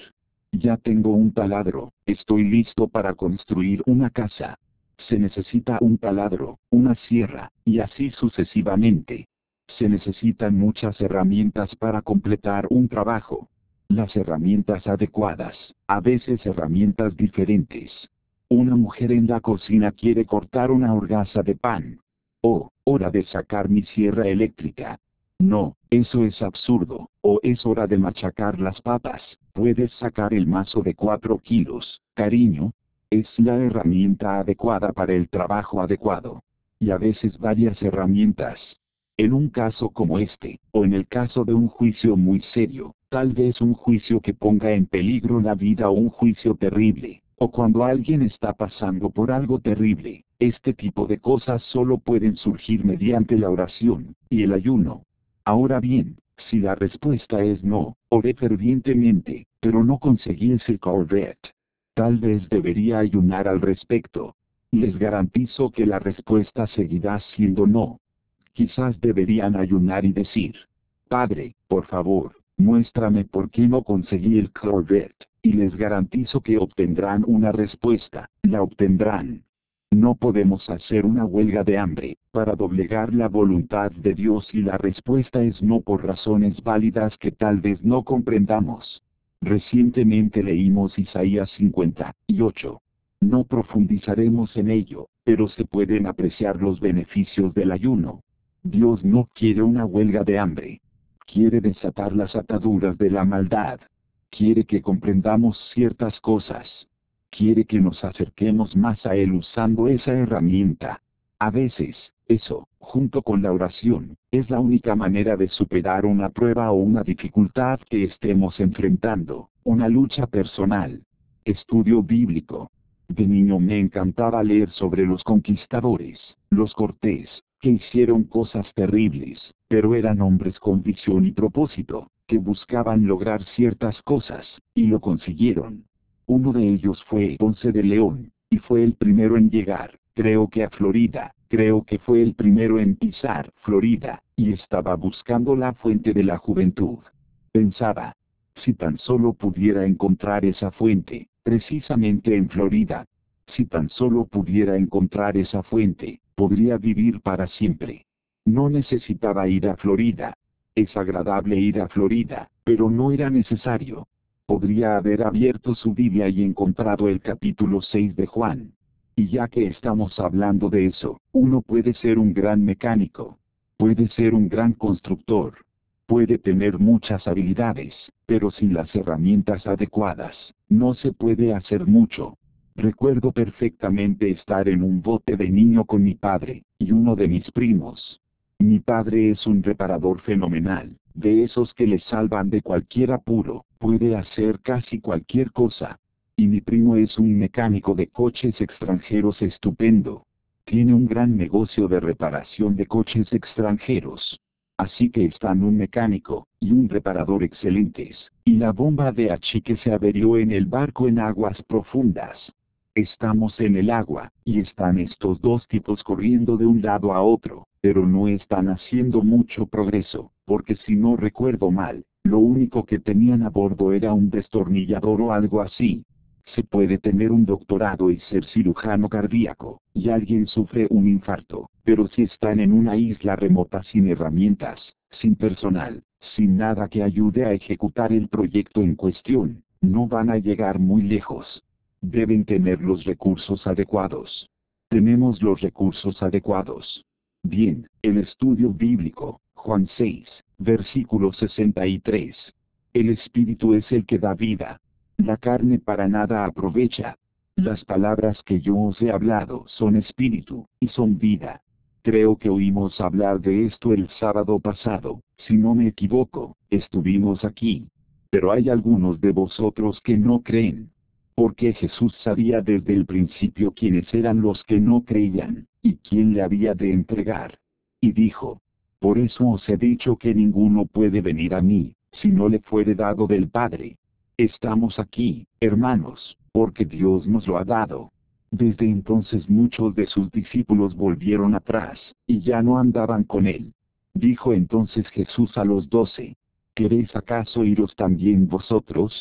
Ya tengo un taladro, estoy listo para construir una casa. Se necesita un taladro, una sierra, y así sucesivamente. Se necesitan muchas herramientas para completar un trabajo. Las herramientas adecuadas, a veces herramientas diferentes. Una mujer en la cocina quiere cortar una horgaza de pan. Oh, hora de sacar mi sierra eléctrica. No, eso es absurdo. O es hora de machacar las papas. Puedes sacar el mazo de cuatro kilos, cariño. Es la herramienta adecuada para el trabajo adecuado. Y a veces varias herramientas. En un caso como este, o en el caso de un juicio muy serio, tal vez un juicio que ponga en peligro la vida o un juicio terrible, o cuando alguien está pasando por algo terrible, este tipo de cosas solo pueden surgir mediante la oración y el ayuno. Ahora bien, si la respuesta es no, oré fervientemente, pero no conseguí ese Corvette. Tal vez debería ayunar al respecto. Les garantizo que la respuesta seguirá siendo no. Quizás deberían ayunar y decir: Padre, por favor, muéstrame por qué no conseguí el Corvette, y les garantizo que obtendrán una respuesta, la obtendrán. No podemos hacer una huelga de hambre, para doblegar la voluntad de Dios y la respuesta es no por razones válidas que tal vez no comprendamos. Recientemente leímos Isaías cincuenta y ocho. No profundizaremos en ello, pero se pueden apreciar los beneficios del ayuno. Dios no quiere una huelga de hambre. Quiere desatar las ataduras de la maldad. Quiere que comprendamos ciertas cosas. Quiere que nos acerquemos más a Él usando esa herramienta. A veces, eso, junto con la oración, es la única manera de superar una prueba o una dificultad que estemos enfrentando, una lucha personal. Estudio bíblico. De niño me encantaba leer sobre los conquistadores, los Cortés, que hicieron cosas terribles, pero eran hombres con visión y propósito, que buscaban lograr ciertas cosas, y lo consiguieron. Uno de ellos fue Ponce de León, y fue el primero en llegar, creo que a Florida, creo que fue el primero en pisar Florida, y estaba buscando la fuente de la juventud. Pensaba, si tan solo pudiera encontrar esa fuente, precisamente en Florida. Si tan solo pudiera encontrar esa fuente, podría vivir para siempre. No necesitaba ir a Florida. Es agradable ir a Florida, pero no era necesario. Podría haber abierto su Biblia y encontrado el capítulo seis de Juan. Y ya que estamos hablando de eso, uno puede ser un gran mecánico. Puede ser un gran constructor. Puede tener muchas habilidades, pero sin las herramientas adecuadas, no se puede hacer mucho. Recuerdo perfectamente estar en un bote de niño con mi padre, y uno de mis primos. Mi padre es un reparador fenomenal, de esos que le salvan de cualquier apuro, puede hacer casi cualquier cosa. Y mi primo es un mecánico de coches extranjeros estupendo. Tiene un gran negocio de reparación de coches extranjeros. Así que están un mecánico, y un reparador excelentes, y la bomba de achique se averió en el barco en aguas profundas. Estamos en el agua, y están estos dos tipos corriendo de un lado a otro, pero no están haciendo mucho progreso, porque si no recuerdo mal, lo único que tenían a bordo era un destornillador o algo así. Se puede tener un doctorado y ser cirujano cardíaco, y alguien sufre un infarto, pero si están en una isla remota sin herramientas, sin personal, sin nada que ayude a ejecutar el proyecto en cuestión, no van a llegar muy lejos. Deben tener los recursos adecuados. Tenemos los recursos adecuados. Bien, el estudio bíblico, Juan seis, versículo sesenta y tres. El Espíritu es el que da vida. La carne para nada aprovecha. Las palabras que yo os he hablado son espíritu, y son vida. Creo que oímos hablar de esto el sábado pasado, si no me equivoco, estuvimos aquí. Pero hay algunos de vosotros que no creen. Porque Jesús sabía desde el principio quiénes eran los que no creían, y quién le había de entregar. Y dijo: por eso os he dicho que ninguno puede venir a mí, si no le fuere dado del Padre. Estamos aquí, hermanos, porque Dios nos lo ha dado. Desde entonces muchos de sus discípulos volvieron atrás, y ya no andaban con él. Dijo entonces Jesús a los doce: ¿Queréis acaso iros también vosotros?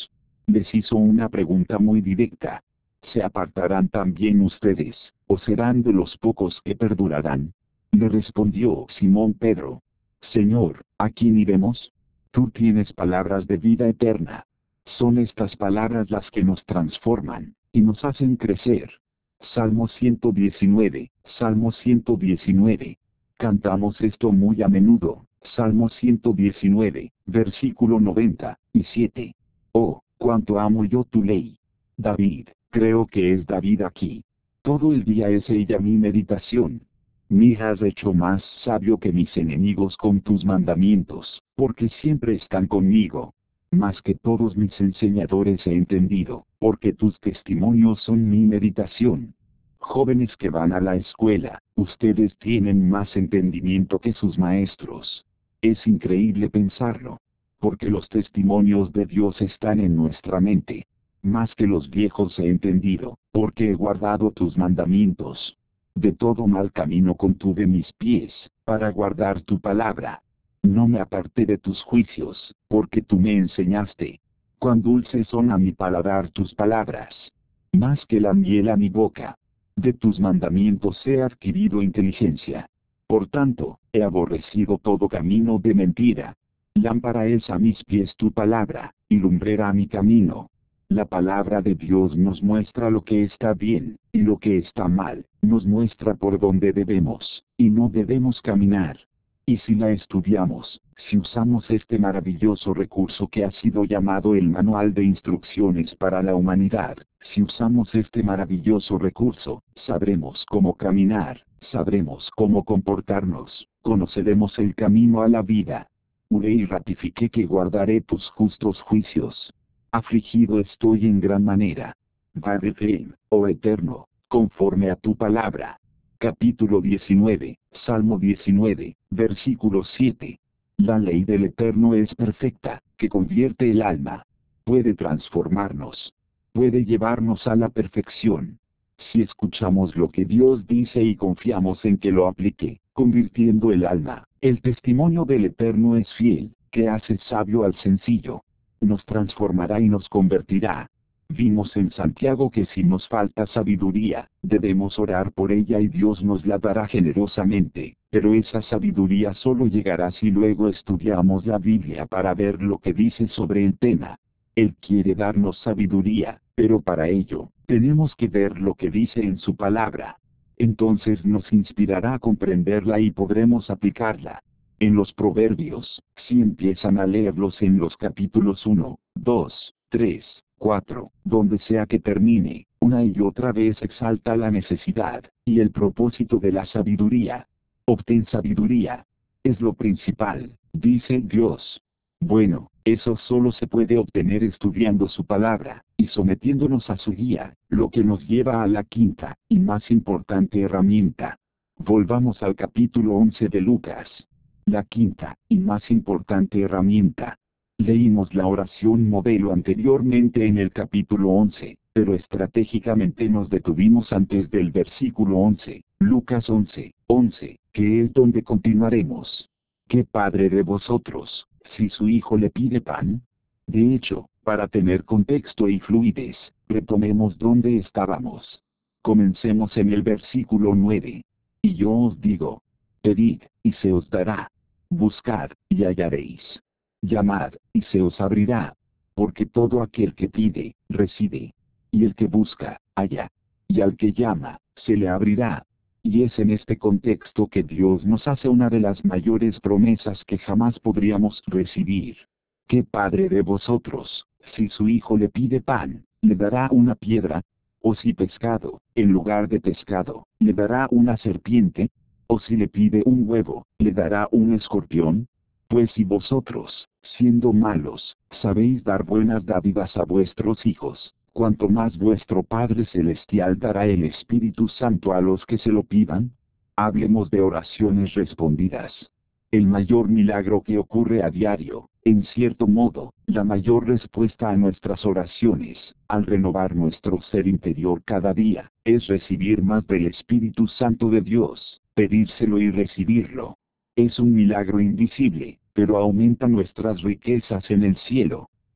Les hizo una pregunta muy directa. ¿Se apartarán también ustedes, o serán de los pocos que perdurarán? Le respondió Simón Pedro: Señor, ¿a quién iremos? Tú tienes palabras de vida eterna. Son estas palabras las que nos transforman, y nos hacen crecer. Salmo ciento diecinueve, Salmo ciento diecinueve. Cantamos esto muy a menudo. Salmo ciento diecinueve, versículo noventa y siete. Oh, cuánto amo yo tu ley. David, creo que es David aquí. Todo el día es ella mi meditación. Me has hecho más sabio que mis enemigos con tus mandamientos, porque siempre están conmigo. Más que todos mis enseñadores he entendido, porque tus testimonios son mi meditación. Jóvenes que van a la escuela, ustedes tienen más entendimiento que sus maestros. Es increíble pensarlo. Porque los testimonios de Dios están en nuestra mente. Más que los viejos he entendido, porque he guardado tus mandamientos. De todo mal camino contuve mis pies, para guardar tu palabra. No me aparté de tus juicios, porque tú me enseñaste. Cuán dulces son a mi paladar tus palabras. Más que la miel a mi boca. De tus mandamientos he adquirido inteligencia. Por tanto, he aborrecido todo camino de mentira. Lámpara es a mis pies tu palabra, y lumbrera a mi camino. La palabra de Dios nos muestra lo que está bien, y lo que está mal, nos muestra por dónde debemos, y no debemos caminar. Y si la estudiamos, si usamos este maravilloso recurso que ha sido llamado el Manual de Instrucciones para la Humanidad, si usamos este maravilloso recurso, sabremos cómo caminar, sabremos cómo comportarnos, conoceremos el camino a la vida. Juré y ratifiqué que guardaré tus justos juicios. Afligido estoy en gran manera. Vadefem, oh Eterno, conforme a tu palabra. Capítulo diecinueve, Salmo diecinueve, versículo siete. La ley del Eterno es perfecta, que convierte el alma. Puede transformarnos. Puede llevarnos a la perfección. Si escuchamos lo que Dios dice y confiamos en que lo aplique, convirtiendo el alma, el testimonio del Eterno es fiel, que hace sabio al sencillo. Nos transformará y nos convertirá. Vimos en Santiago que si nos falta sabiduría, debemos orar por ella y Dios nos la dará generosamente, pero esa sabiduría solo llegará si luego estudiamos la Biblia para ver lo que dice sobre el tema. Él quiere darnos sabiduría, pero para ello, tenemos que ver lo que dice en su palabra. Entonces nos inspirará a comprenderla y podremos aplicarla. En los proverbios, si empiezan a leerlos en los capítulos uno, dos, tres, cuatro, donde sea que termine, una y otra vez exalta la necesidad, y el propósito de la sabiduría. Obtén sabiduría. Es lo principal, dice Dios. Bueno, eso solo se puede obtener estudiando su palabra, y sometiéndonos a su guía, lo que nos lleva a la quinta, y más importante herramienta. Volvamos al capítulo once de Lucas. La quinta, y más importante herramienta. Leímos la oración modelo anteriormente en el capítulo once, pero estratégicamente nos detuvimos antes del versículo once, Lucas once, once, que es donde continuaremos. ¿Qué padre de vosotros, si su hijo le pide pan? De hecho, para tener contexto y fluidez, retomemos donde estábamos. Comencemos en el versículo nueve. Y yo os digo, pedid, y se os dará. Buscad, y hallaréis. Llamad, y se os abrirá. Porque todo aquel que pide, recibe. Y el que busca, halla. Y al que llama, se le abrirá. Y es en este contexto que Dios nos hace una de las mayores promesas que jamás podríamos recibir. ¿Qué padre de vosotros, si su hijo le pide pan, le dará una piedra? ¿O si pescado, en lugar de pescado, le dará una serpiente? ¿O si le pide un huevo, le dará un escorpión? Pues si vosotros, siendo malos, sabéis dar buenas dádivas a vuestros hijos, cuanto más vuestro Padre Celestial dará el Espíritu Santo a los que se lo pidan. Hablemos de oraciones respondidas. El mayor milagro que ocurre a diario, en cierto modo, la mayor respuesta a nuestras oraciones, al renovar nuestro ser interior cada día, es recibir más del Espíritu Santo de Dios, pedírselo y recibirlo. Es un milagro invisible, pero aumenta nuestras riquezas en el cielo.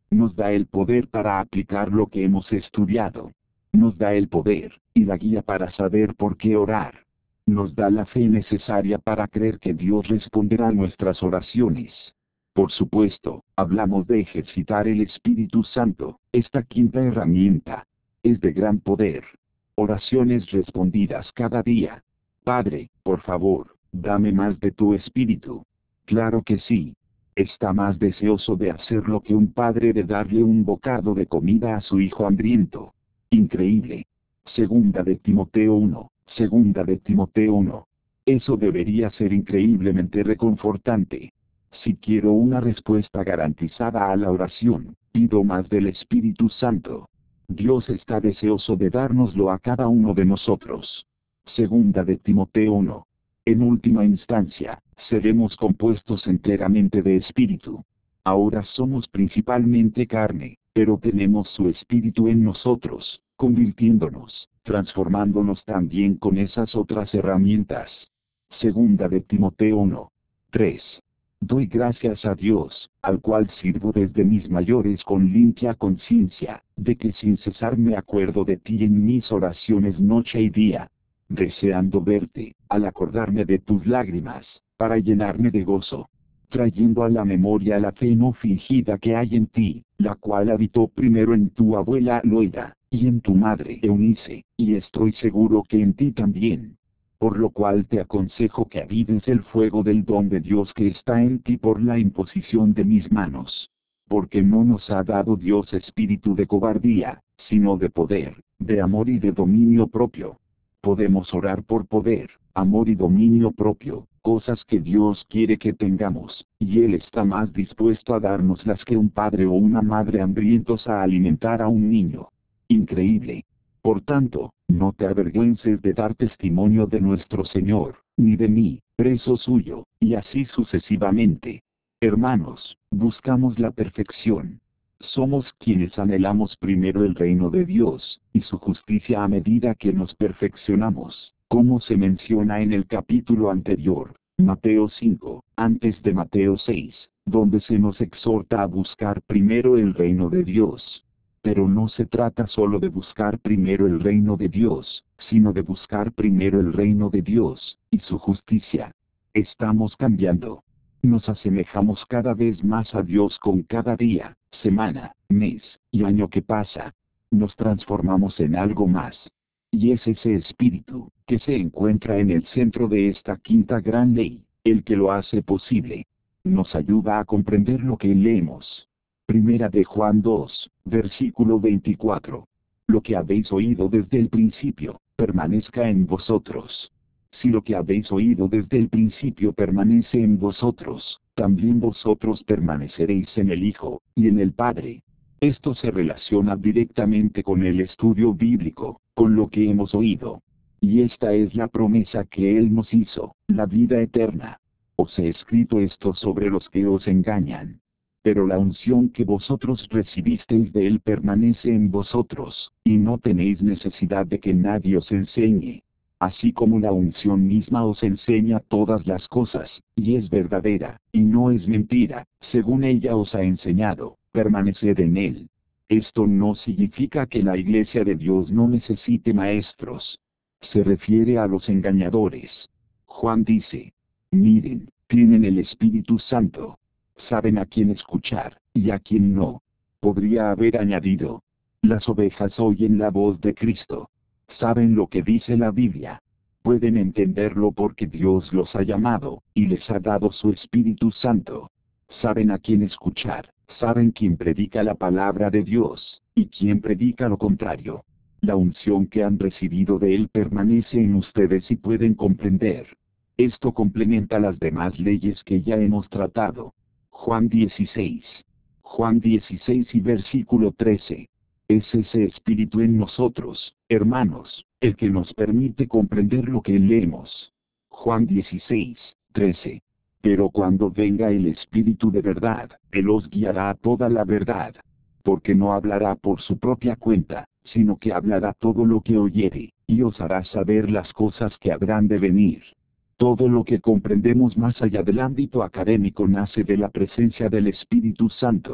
Nos da el poder para aplicar lo que hemos estudiado. Nos da el poder y la guía para saber por qué orar. Nos da la fe necesaria para creer que Dios responderá a nuestras oraciones. Por supuesto, hablamos de ejercitar el Espíritu Santo. Esta quinta herramienta es de gran poder. Oraciones respondidas cada día. Padre, por favor, dame más de tu Espíritu. Claro que sí. Está más deseoso de hacerlo que un padre de darle un bocado de comida a su hijo hambriento. Increíble. Segunda de Timoteo uno. Segunda de Timoteo uno. Eso debería ser increíblemente reconfortante. Si quiero una respuesta garantizada a la oración, pido más del Espíritu Santo. Dios está deseoso de dárnoslo a cada uno de nosotros. Segunda de Timoteo uno. En última instancia, seremos compuestos enteramente de espíritu. Ahora somos principalmente carne, pero tenemos su espíritu en nosotros, convirtiéndonos, transformándonos también con esas otras herramientas. Segunda de Timoteo uno. tres. Doy gracias a Dios, al cual sirvo desde mis mayores con limpia conciencia, de que sin cesar me acuerdo de ti en mis oraciones noche y día, deseando verte, al acordarme de tus lágrimas, para llenarme de gozo, trayendo a la memoria la fe no fingida que hay en ti, la cual habitó primero en tu abuela Loida, y en tu madre Eunice, y estoy seguro que en ti también. Por lo cual te aconsejo que avives el fuego del don de Dios que está en ti por la imposición de mis manos. Porque no nos ha dado Dios espíritu de cobardía, sino de poder, de amor y de dominio propio. Podemos orar por poder, amor y dominio propio, cosas que Dios quiere que tengamos, y Él está más dispuesto a dárnoslas que un padre o una madre hambrientos a alimentar a un niño. Increíble. Por tanto, no te avergüences de dar testimonio de nuestro Señor, ni de mí, preso suyo, y así sucesivamente. Hermanos, buscamos la perfección. Somos quienes anhelamos primero el reino de Dios, y su justicia a medida que nos perfeccionamos, como se menciona en el capítulo anterior, Mateo cinco, antes de Mateo seis, donde se nos exhorta a buscar primero el reino de Dios. Pero no se trata solo de buscar primero el reino de Dios, sino de buscar primero el reino de Dios, y su justicia. Estamos cambiando. Nos asemejamos cada vez más a Dios con cada día, semana, mes, y año que pasa. Nos transformamos en algo más. Y es ese espíritu, que se encuentra en el centro de esta quinta gran ley, el que lo hace posible. Nos ayuda a comprender lo que leemos. Primera de Juan dos, versículo veinticuatro. Lo que habéis oído desde el principio, permanezca en vosotros. Si lo que habéis oído desde el principio permanece en vosotros, también vosotros permaneceréis en el Hijo, y en el Padre. Esto se relaciona directamente con el estudio bíblico, con lo que hemos oído. Y esta es la promesa que Él nos hizo, la vida eterna. Os he escrito esto sobre los que os engañan. Pero la unción que vosotros recibisteis de Él permanece en vosotros, y no tenéis necesidad de que nadie os enseñe. Así como la unción misma os enseña todas las cosas, y es verdadera, y no es mentira, según ella os ha enseñado, permaneced en Él. Esto no significa que la Iglesia de Dios no necesite maestros. Se refiere a los engañadores. Juan dice: miren, tienen el Espíritu Santo. Saben a quién escuchar, y a quién no. Podría haber añadido: las ovejas oyen la voz de Cristo. Saben lo que dice la Biblia. Pueden entenderlo porque Dios los ha llamado, y les ha dado su Espíritu Santo. Saben a quién escuchar, saben quién predica la palabra de Dios, y quién predica lo contrario. La unción que han recibido de Él permanece en ustedes y pueden comprender. Esto complementa las demás leyes que ya hemos tratado. Juan dieciséis. Juan dieciséis y versículo trece. Es ese espíritu en nosotros, hermanos, el que nos permite comprender lo que leemos. Juan dieciséis, trece. Pero cuando venga el Espíritu de verdad, Él os guiará a toda la verdad. Porque no hablará por su propia cuenta, sino que hablará todo lo que oyere, y os hará saber las cosas que habrán de venir. Todo lo que comprendemos más allá del ámbito académico nace de la presencia del Espíritu Santo.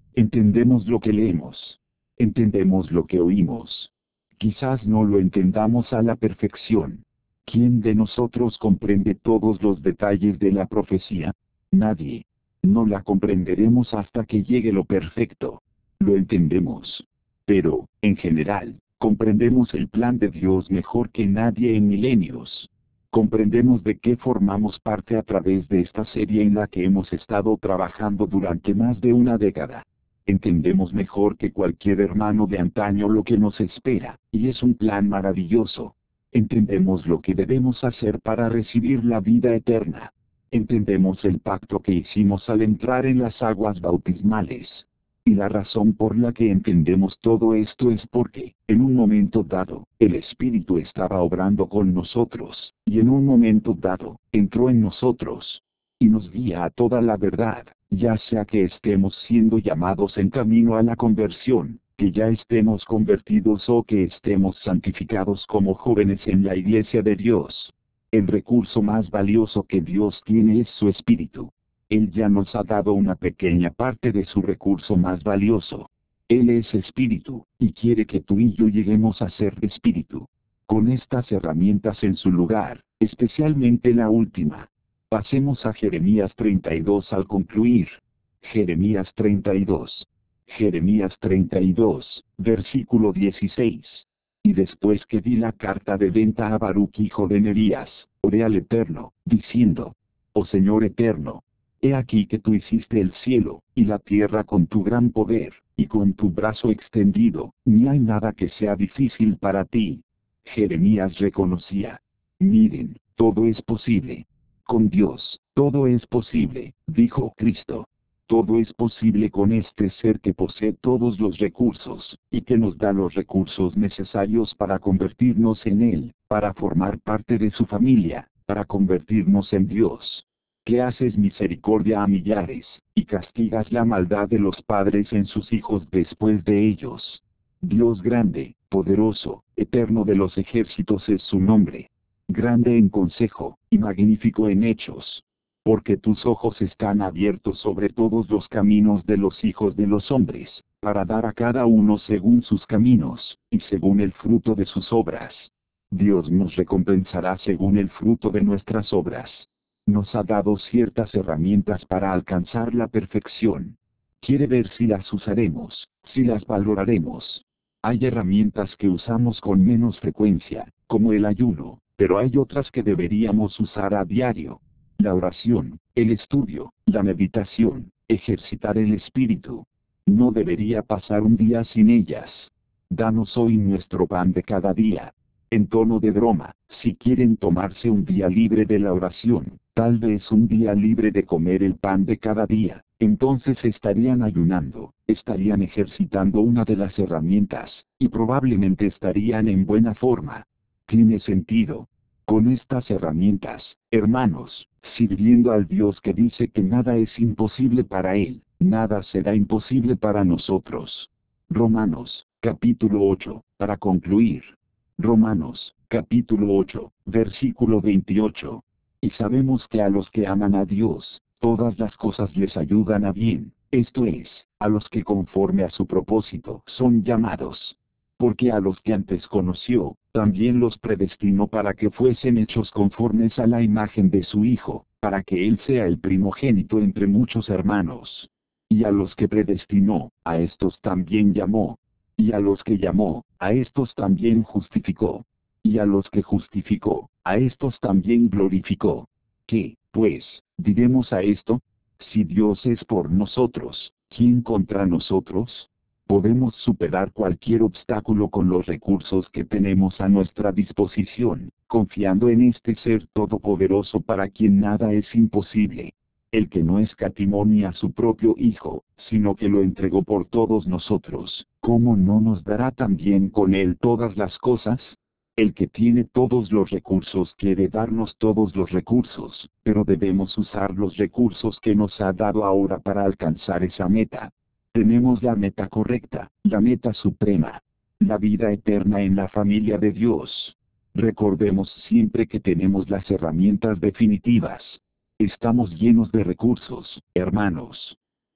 Entendemos lo que leemos. Entendemos lo que oímos. Quizás no lo entendamos a la perfección. ¿Quién de nosotros comprende todos los detalles de la profecía? Nadie. No la comprenderemos hasta que llegue lo perfecto. Lo entendemos. Pero, en general, comprendemos el plan de Dios mejor que nadie en milenios. Comprendemos de qué formamos parte a través de esta serie en la que hemos estado trabajando durante más de una década. Entendemos mejor que cualquier hermano de antaño lo que nos espera, y es un plan maravilloso. Entendemos lo que debemos hacer para recibir la vida eterna. Entendemos el pacto que hicimos al entrar en las aguas bautismales. Y la razón por la que entendemos todo esto es porque, en un momento dado, el Espíritu estaba obrando con nosotros, y en un momento dado, entró en nosotros. Y nos guía a toda la verdad, ya sea que estemos siendo llamados en camino a la conversión, que ya estemos convertidos o que estemos santificados como jóvenes en la iglesia de Dios. El recurso más valioso que Dios tiene es su Espíritu. Él ya nos ha dado una pequeña parte de su recurso más valioso. Él es Espíritu, y quiere que tú y yo lleguemos a ser Espíritu. Con estas herramientas en su lugar, especialmente la última. Pasemos a Jeremías treinta y dos al concluir. Jeremías treinta y dos. Jeremías treinta y dos, versículo dieciséis. Y después que di la carta de venta a Baruch hijo de Nerías, oré al Eterno, diciendo: Oh Señor eterno, he aquí que tú hiciste el cielo, y la tierra con tu gran poder, y con tu brazo extendido, ni hay nada que sea difícil para ti. Jeremías reconocía: miren, todo es posible. Con Dios, todo es posible, dijo Cristo. Todo es posible con este ser que posee todos los recursos, y que nos da los recursos necesarios para convertirnos en Él, para formar parte de su familia, para convertirnos en Dios. Que haces misericordia a millares, y castigas la maldad de los padres en sus hijos después de ellos. Dios grande, poderoso, eterno de los ejércitos es su nombre. Grande en consejo, y magnífico en hechos. Porque tus ojos están abiertos sobre todos los caminos de los hijos de los hombres, para dar a cada uno según sus caminos, y según el fruto de sus obras. Dios nos recompensará según el fruto de nuestras obras. Nos ha dado ciertas herramientas para alcanzar la perfección. Quiere ver si las usaremos, si las valoraremos. Hay herramientas que usamos con menos frecuencia, como el ayuno, pero hay otras que deberíamos usar a diario. La oración, el estudio, la meditación, ejercitar el espíritu. No debería pasar un día sin ellas. Danos hoy nuestro pan de cada día. En tono de broma, si quieren tomarse un día libre de la oración, tal vez un día libre de comer el pan de cada día, entonces estarían ayunando, estarían ejercitando una de las herramientas, y probablemente estarían en buena forma. Tiene sentido. Con estas herramientas, hermanos, sirviendo al Dios que dice que nada es imposible para Él, nada será imposible para nosotros. Romanos, capítulo ocho, para concluir. Romanos, capítulo ocho, versículo veintiocho. Y sabemos que a los que aman a Dios, todas las cosas les ayudan a bien, esto es, a los que conforme a su propósito son llamados. Porque a los que antes conoció, también los predestinó para que fuesen hechos conformes a la imagen de su Hijo, para que Él sea el primogénito entre muchos hermanos. Y a los que predestinó, a estos también llamó. Y a los que llamó, a estos también justificó. Y a los que justificó, a estos también glorificó. ¿Qué, pues, diremos a esto? Si Dios es por nosotros, ¿quién contra nosotros? Podemos superar cualquier obstáculo con los recursos que tenemos a nuestra disposición, confiando en este ser todopoderoso para quien nada es imposible. El que no escatimó ni a su propio Hijo, sino que lo entregó por todos nosotros, ¿cómo no nos dará también con Él todas las cosas? El que tiene todos los recursos quiere darnos todos los recursos, pero debemos usar los recursos que nos ha dado ahora para alcanzar esa meta. Tenemos la meta correcta, la meta suprema. La vida eterna en la familia de Dios. Recordemos siempre que tenemos las herramientas definitivas. Estamos llenos de recursos, hermanos.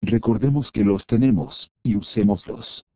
Recordemos que los tenemos, y usémoslos.